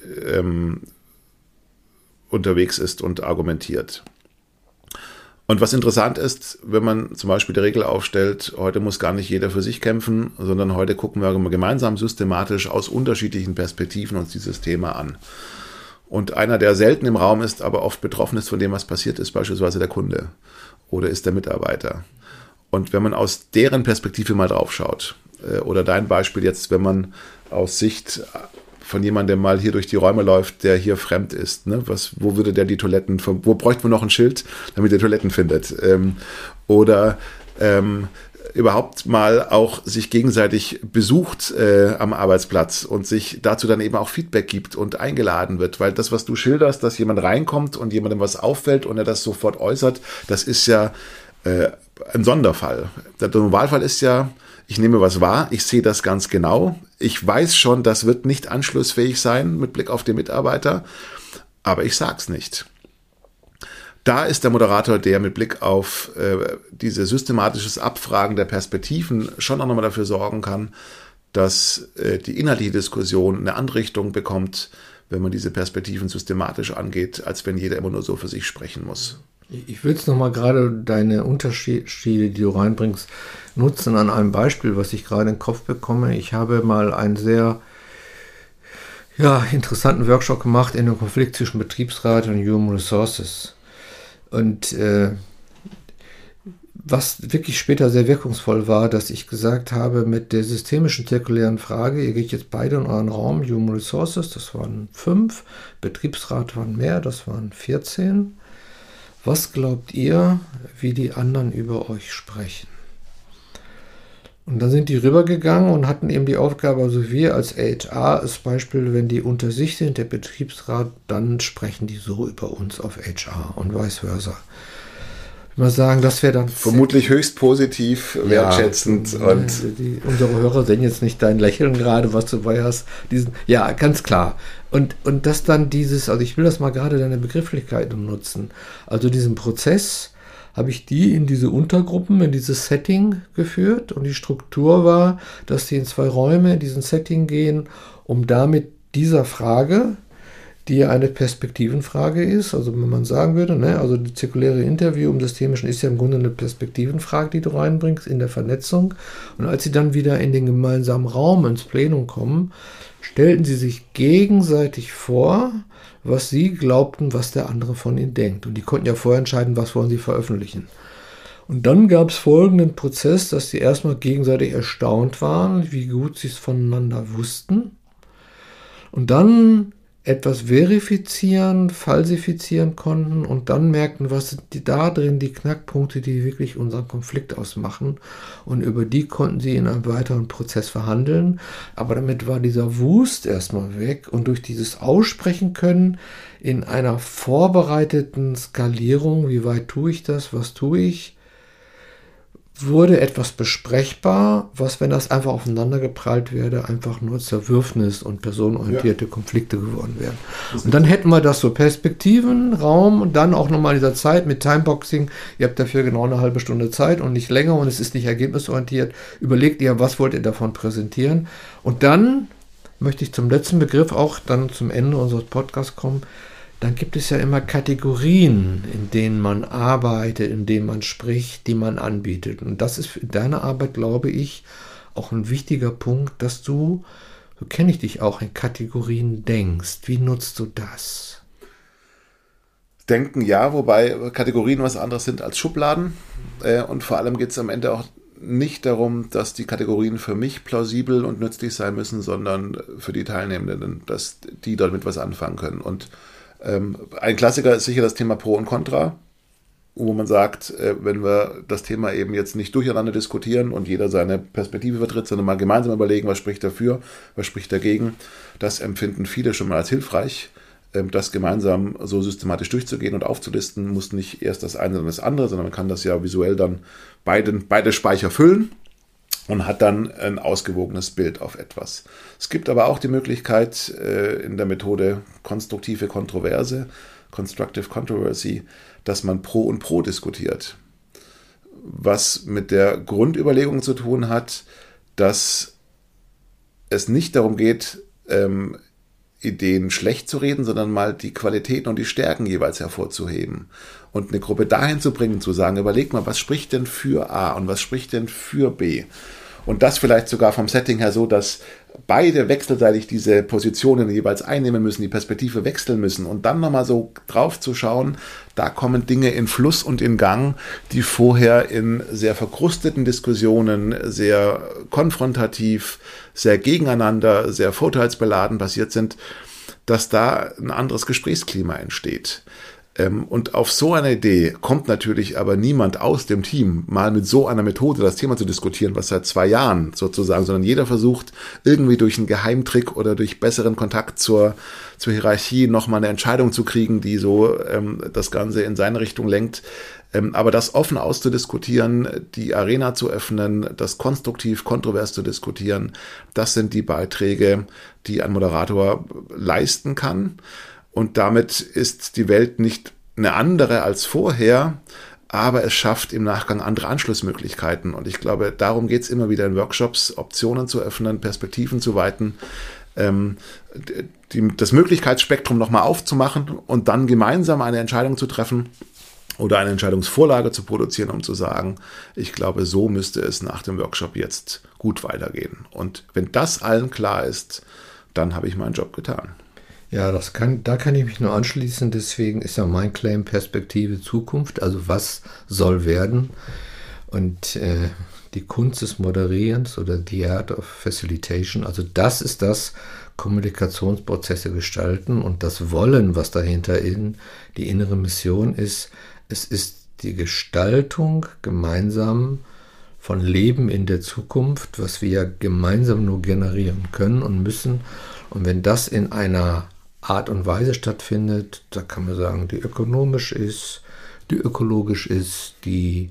unterwegs ist und argumentiert. Und was interessant ist, wenn man zum Beispiel die Regel aufstellt, heute muss gar nicht jeder für sich kämpfen, sondern heute gucken wir gemeinsam systematisch aus unterschiedlichen Perspektiven uns dieses Thema an. Und einer, der selten im Raum ist, aber oft betroffen ist von dem, was passiert ist, beispielsweise der Kunde oder ist der Mitarbeiter. Und wenn man aus deren Perspektive mal drauf schaut, oder dein Beispiel jetzt, wenn man aus Sicht von jemandem mal hier durch die Räume läuft, der hier fremd ist, ne? Wo würde der die Toiletten, wo bräuchte man noch ein Schild, damit er Toiletten findet? Überhaupt mal auch sich gegenseitig besucht am Arbeitsplatz und sich dazu dann eben auch Feedback gibt und eingeladen wird, weil das, was du schilderst, dass jemand reinkommt und jemandem was auffällt und er das sofort äußert, das ist ja ein Sonderfall. Der Normalfall ist ja, ich nehme was wahr, ich sehe das ganz genau, ich weiß schon, das wird nicht anschlussfähig sein mit Blick auf den Mitarbeiter, aber ich sag's nicht. Da ist der Moderator, der mit Blick auf diese systematisches Abfragen der Perspektiven schon auch nochmal dafür sorgen kann, dass die inhaltliche Diskussion eine andere Richtung bekommt, wenn man diese Perspektiven systematisch angeht, als wenn jeder immer nur so für sich sprechen muss.
Ich will jetzt nochmal gerade deine Unterschiede, die du reinbringst, nutzen an einem Beispiel, was ich gerade in den Kopf bekomme. Ich habe mal einen sehr interessanten Workshop gemacht in dem Konflikt zwischen Betriebsrat und Human Resources. Und was wirklich später sehr wirkungsvoll war, dass ich gesagt habe, mit der systemischen zirkulären Frage, ihr geht jetzt beide in euren Raum, Human Resources, das waren 5, Betriebsrat waren mehr, das waren 14. Was glaubt ihr, wie die anderen über euch sprechen? Und dann sind die rübergegangen und hatten eben die Aufgabe, also wir als HR als Beispiel, wenn die unter sich sind, der Betriebsrat, dann sprechen die so über uns auf HR und vice versa. Ich würde mal sagen, das wäre dann...
Vermutlich höchst positiv, wertschätzend. Und
unsere Hörer sehen jetzt nicht dein Lächeln gerade, was du bei hast. Ja, ganz klar. Und das dann dieses, also ich will das mal gerade deine Begrifflichkeiten nutzen. Also diesen Prozess habe ich die in diese Untergruppen, in dieses Setting geführt und die Struktur war, dass die in 2 Räume in diesen Setting gehen, um damit dieser Frage, die ja eine Perspektivenfrage ist, also wenn man sagen würde, also die zirkuläre Interview im Systemischen ist ja im Grunde eine Perspektivenfrage, die du reinbringst in der Vernetzung. Und als sie dann wieder in den gemeinsamen Raum, ins Plenum kommen, stellten sie sich gegenseitig vor, was sie glaubten, was der andere von ihnen denkt. Und die konnten ja vorher entscheiden, was wollen sie veröffentlichen. Und dann gab es folgenden Prozess, dass sie erstmal gegenseitig erstaunt waren, wie gut sie es voneinander wussten. Und dann etwas verifizieren, falsifizieren konnten und dann merkten, was sind da drin die Knackpunkte, die wirklich unseren Konflikt ausmachen. Und über die konnten sie in einem weiteren Prozess verhandeln. Aber damit war dieser Wust erstmal weg und durch dieses Aussprechen können in einer vorbereiteten Skalierung, wie weit tue ich das, was tue ich, wurde etwas besprechbar, was, wenn das einfach aufeinander geprallt wäre, einfach nur Zerwürfnis und personenorientierte Konflikte geworden wären. Und dann hätten wir das so Perspektiven, Raum und dann auch nochmal in dieser Zeit mit Timeboxing. Ihr habt dafür genau eine halbe Stunde Zeit und nicht länger und es ist nicht ergebnisorientiert. Überlegt ihr, was wollt ihr davon präsentieren? Und dann möchte ich zum letzten Begriff auch dann zum Ende unseres Podcasts kommen. Dann gibt es ja immer Kategorien, in denen man arbeitet, in denen man spricht, die man anbietet. Und das ist für deine Arbeit, glaube ich, auch ein wichtiger Punkt, dass du, so kenne ich dich auch, in Kategorien denkst. Wie nutzt du das?
Denken ja, wobei Kategorien was anderes sind als Schubladen. Und vor allem geht es am Ende auch nicht darum, dass die Kategorien für mich plausibel und nützlich sein müssen, sondern für die Teilnehmenden, dass die damit was anfangen können. Und ein Klassiker ist sicher das Thema Pro und Contra, wo man sagt, wenn wir das Thema eben jetzt nicht durcheinander diskutieren und jeder seine Perspektive vertritt, sondern mal gemeinsam überlegen, was spricht dafür, was spricht dagegen, das empfinden viele schon mal als hilfreich. Das gemeinsam so systematisch durchzugehen und aufzulisten, muss nicht erst das eine, sondern das andere, sondern man kann das ja visuell dann beide Speicher füllen und hat dann ein ausgewogenes Bild auf etwas. Es gibt aber auch die Möglichkeit in der Methode konstruktive Kontroverse, Constructive Controversy, dass man Pro und Pro diskutiert. Was mit der Grundüberlegung zu tun hat, dass es nicht darum geht, Ideen schlecht zu reden, sondern mal die Qualitäten und die Stärken jeweils hervorzuheben und eine Gruppe dahin zu bringen, zu sagen, überleg mal, was spricht denn für A und was spricht denn für B? Und das vielleicht sogar vom Setting her so, dass beide wechselseitig diese Positionen jeweils einnehmen müssen, die Perspektive wechseln müssen und dann nochmal so drauf zu schauen, da kommen Dinge in Fluss und in Gang, die vorher in sehr verkrusteten Diskussionen, sehr konfrontativ, sehr gegeneinander, sehr vorteilsbeladen passiert sind, dass da ein anderes Gesprächsklima entsteht. Und auf so eine Idee kommt natürlich aber niemand aus dem Team, mal mit so einer Methode das Thema zu diskutieren, was seit 2 Jahren sozusagen, sondern jeder versucht irgendwie durch einen Geheimtrick oder durch besseren Kontakt zur Hierarchie nochmal eine Entscheidung zu kriegen, die so das Ganze in seine Richtung lenkt. Aber das offen auszudiskutieren, die Arena zu öffnen, das konstruktiv, kontrovers zu diskutieren, das sind die Beiträge, die ein Moderator leisten kann. Und damit ist die Welt nicht eine andere als vorher, aber es schafft im Nachgang andere Anschlussmöglichkeiten. Und ich glaube, darum geht es immer wieder in Workshops, Optionen zu öffnen, Perspektiven zu weiten, das Möglichkeitsspektrum nochmal aufzumachen und dann gemeinsam eine Entscheidung zu treffen oder eine Entscheidungsvorlage zu produzieren, um zu sagen, ich glaube, so müsste es nach dem Workshop jetzt gut weitergehen. Und wenn das allen klar ist, dann habe ich meinen Job getan.
Ja, da kann ich mich nur anschließen. Deswegen ist ja mein Claim Perspektive Zukunft. Also was soll werden? Und die Kunst des Moderierens oder the art of facilitation. Also das ist das, Kommunikationsprozesse gestalten und das Wollen, was dahinter die innere Mission ist. Es ist die Gestaltung gemeinsam von Leben in der Zukunft, was wir ja gemeinsam nur generieren können und müssen. Und wenn das in einer Art und Weise stattfindet, da kann man sagen, die ökonomisch ist, die ökologisch ist, die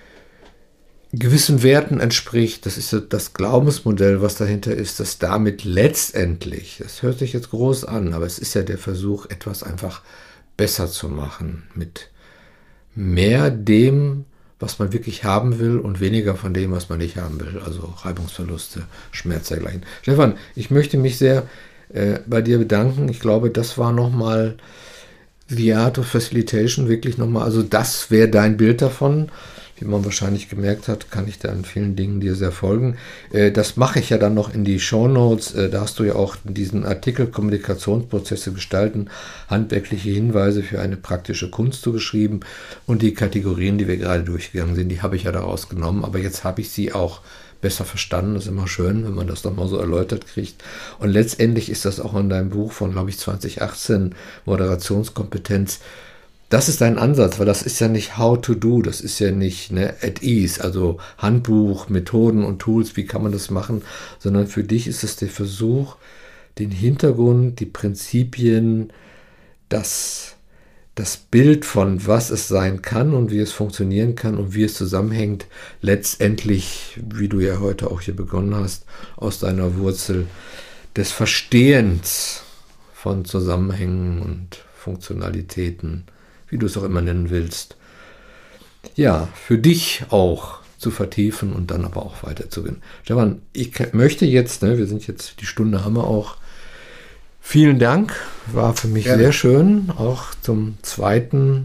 gewissen Werten entspricht, das ist das Glaubensmodell, was dahinter ist, dass damit letztendlich, das hört sich jetzt groß an, aber es ist ja der Versuch, etwas einfach besser zu machen, mit mehr dem, was man wirklich haben will und weniger von dem, was man nicht haben will, also Reibungsverluste, Schmerz dergleichen. Stefan, ich möchte mich sehr bei dir bedanken. Ich glaube, das war nochmal the art of facilitation, wirklich nochmal, also das wäre dein Bild davon. Wie man wahrscheinlich gemerkt hat, kann ich da in vielen Dingen dir sehr folgen. Das mache ich ja dann noch in die Shownotes. Da hast du ja auch diesen Artikel Kommunikationsprozesse gestalten, handwerkliche Hinweise für eine praktische Kunst zugeschrieben. Und die Kategorien, die wir gerade durchgegangen sind, die habe ich ja daraus genommen. Aber jetzt habe ich sie auch besser verstanden. Das ist immer schön, wenn man das nochmal so erläutert kriegt. Und letztendlich ist das auch in deinem Buch von, glaube ich, 2018, Moderationskompetenz. Das ist dein Ansatz, weil das ist ja nicht how to do, das ist ja nicht at ease, also Handbuch, Methoden und Tools, wie kann man das machen, sondern für dich ist es der Versuch, den Hintergrund, die Prinzipien, das Bild von was es sein kann und wie es funktionieren kann und wie es zusammenhängt, letztendlich, wie du ja heute auch hier begonnen hast, aus deiner Wurzel des Verstehens von Zusammenhängen und Funktionalitäten, wie du es auch immer nennen willst, ja, für dich auch zu vertiefen und dann aber auch weiterzugehen. Stefan, ich möchte jetzt, wir sind jetzt, die Stunde haben wir auch, vielen Dank, war für mich sehr schön, auch zum zweiten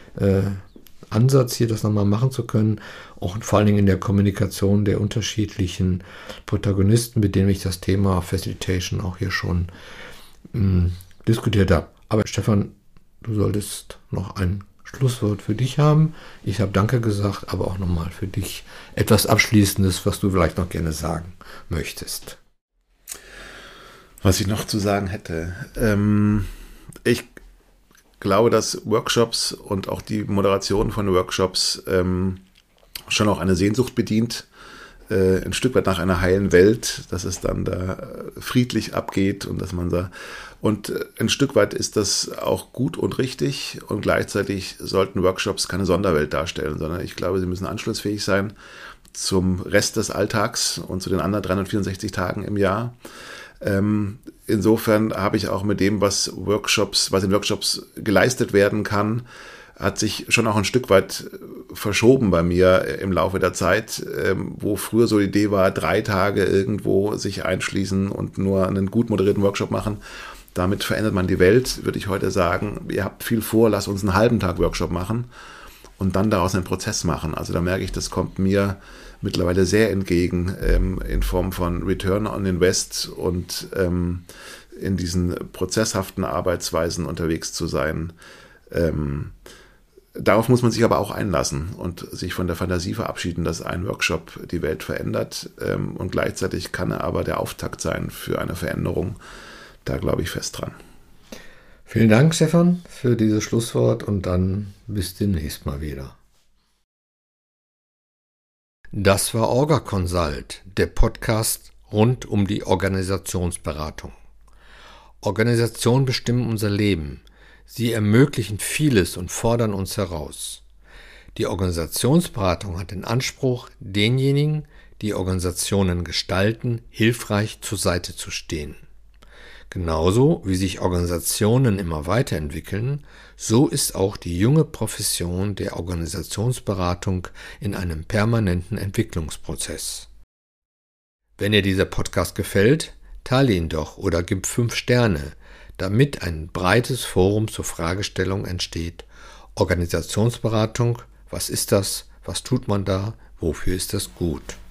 Ansatz hier das nochmal machen zu können, auch vor allen Dingen in der Kommunikation der unterschiedlichen Protagonisten, mit denen ich das Thema Facilitation auch hier schon diskutiert habe. Aber Stefan, du solltest noch ein Schlusswort für dich haben. Ich habe Danke gesagt, aber auch nochmal für dich etwas Abschließendes, was du vielleicht noch gerne sagen möchtest.
Was ich noch zu sagen hätte. Ich glaube, dass Workshops und auch die Moderation von Workshops schon auch eine Sehnsucht bedient, ein Stück weit nach einer heilen Welt, dass es dann da friedlich abgeht und dass man da und ein Stück weit ist das auch gut und richtig und gleichzeitig sollten Workshops keine Sonderwelt darstellen, sondern ich glaube, sie müssen anschlussfähig sein zum Rest des Alltags und zu den anderen 364 Tagen im Jahr. Insofern habe ich auch mit dem, was in Workshops geleistet werden kann, hat sich schon auch ein Stück weit verschoben bei mir im Laufe der Zeit, wo früher so die Idee war, 3 Tage irgendwo sich einschließen und nur einen gut moderierten Workshop machen. Damit verändert man die Welt, würde ich heute sagen. Ihr habt viel vor, lasst uns einen halben Tag Workshop machen und dann daraus einen Prozess machen. Also da merke ich, das kommt mir mittlerweile sehr entgegen in Form von Return on Invest und in diesen prozesshaften Arbeitsweisen unterwegs zu sein. Darauf muss man sich aber auch einlassen und sich von der Fantasie verabschieden, dass ein Workshop die Welt verändert und gleichzeitig kann er aber der Auftakt sein für eine Veränderung. Da glaube ich fest dran.
Vielen Dank, Stefan, für dieses Schlusswort und dann bis demnächst mal wieder. Das war Orga Consult, der Podcast rund um die Organisationsberatung. Organisationen bestimmen unser Leben. Sie ermöglichen vieles und fordern uns heraus. Die Organisationsberatung hat den Anspruch, denjenigen, die Organisationen gestalten, hilfreich zur Seite zu stehen. Genauso wie sich Organisationen immer weiterentwickeln, so ist auch die junge Profession der Organisationsberatung in einem permanenten Entwicklungsprozess. Wenn dir dieser Podcast gefällt, teile ihn doch oder gib 5 Sterne, damit ein breites Forum zur Fragestellung entsteht: Organisationsberatung, was ist das, was tut man da, wofür ist das gut?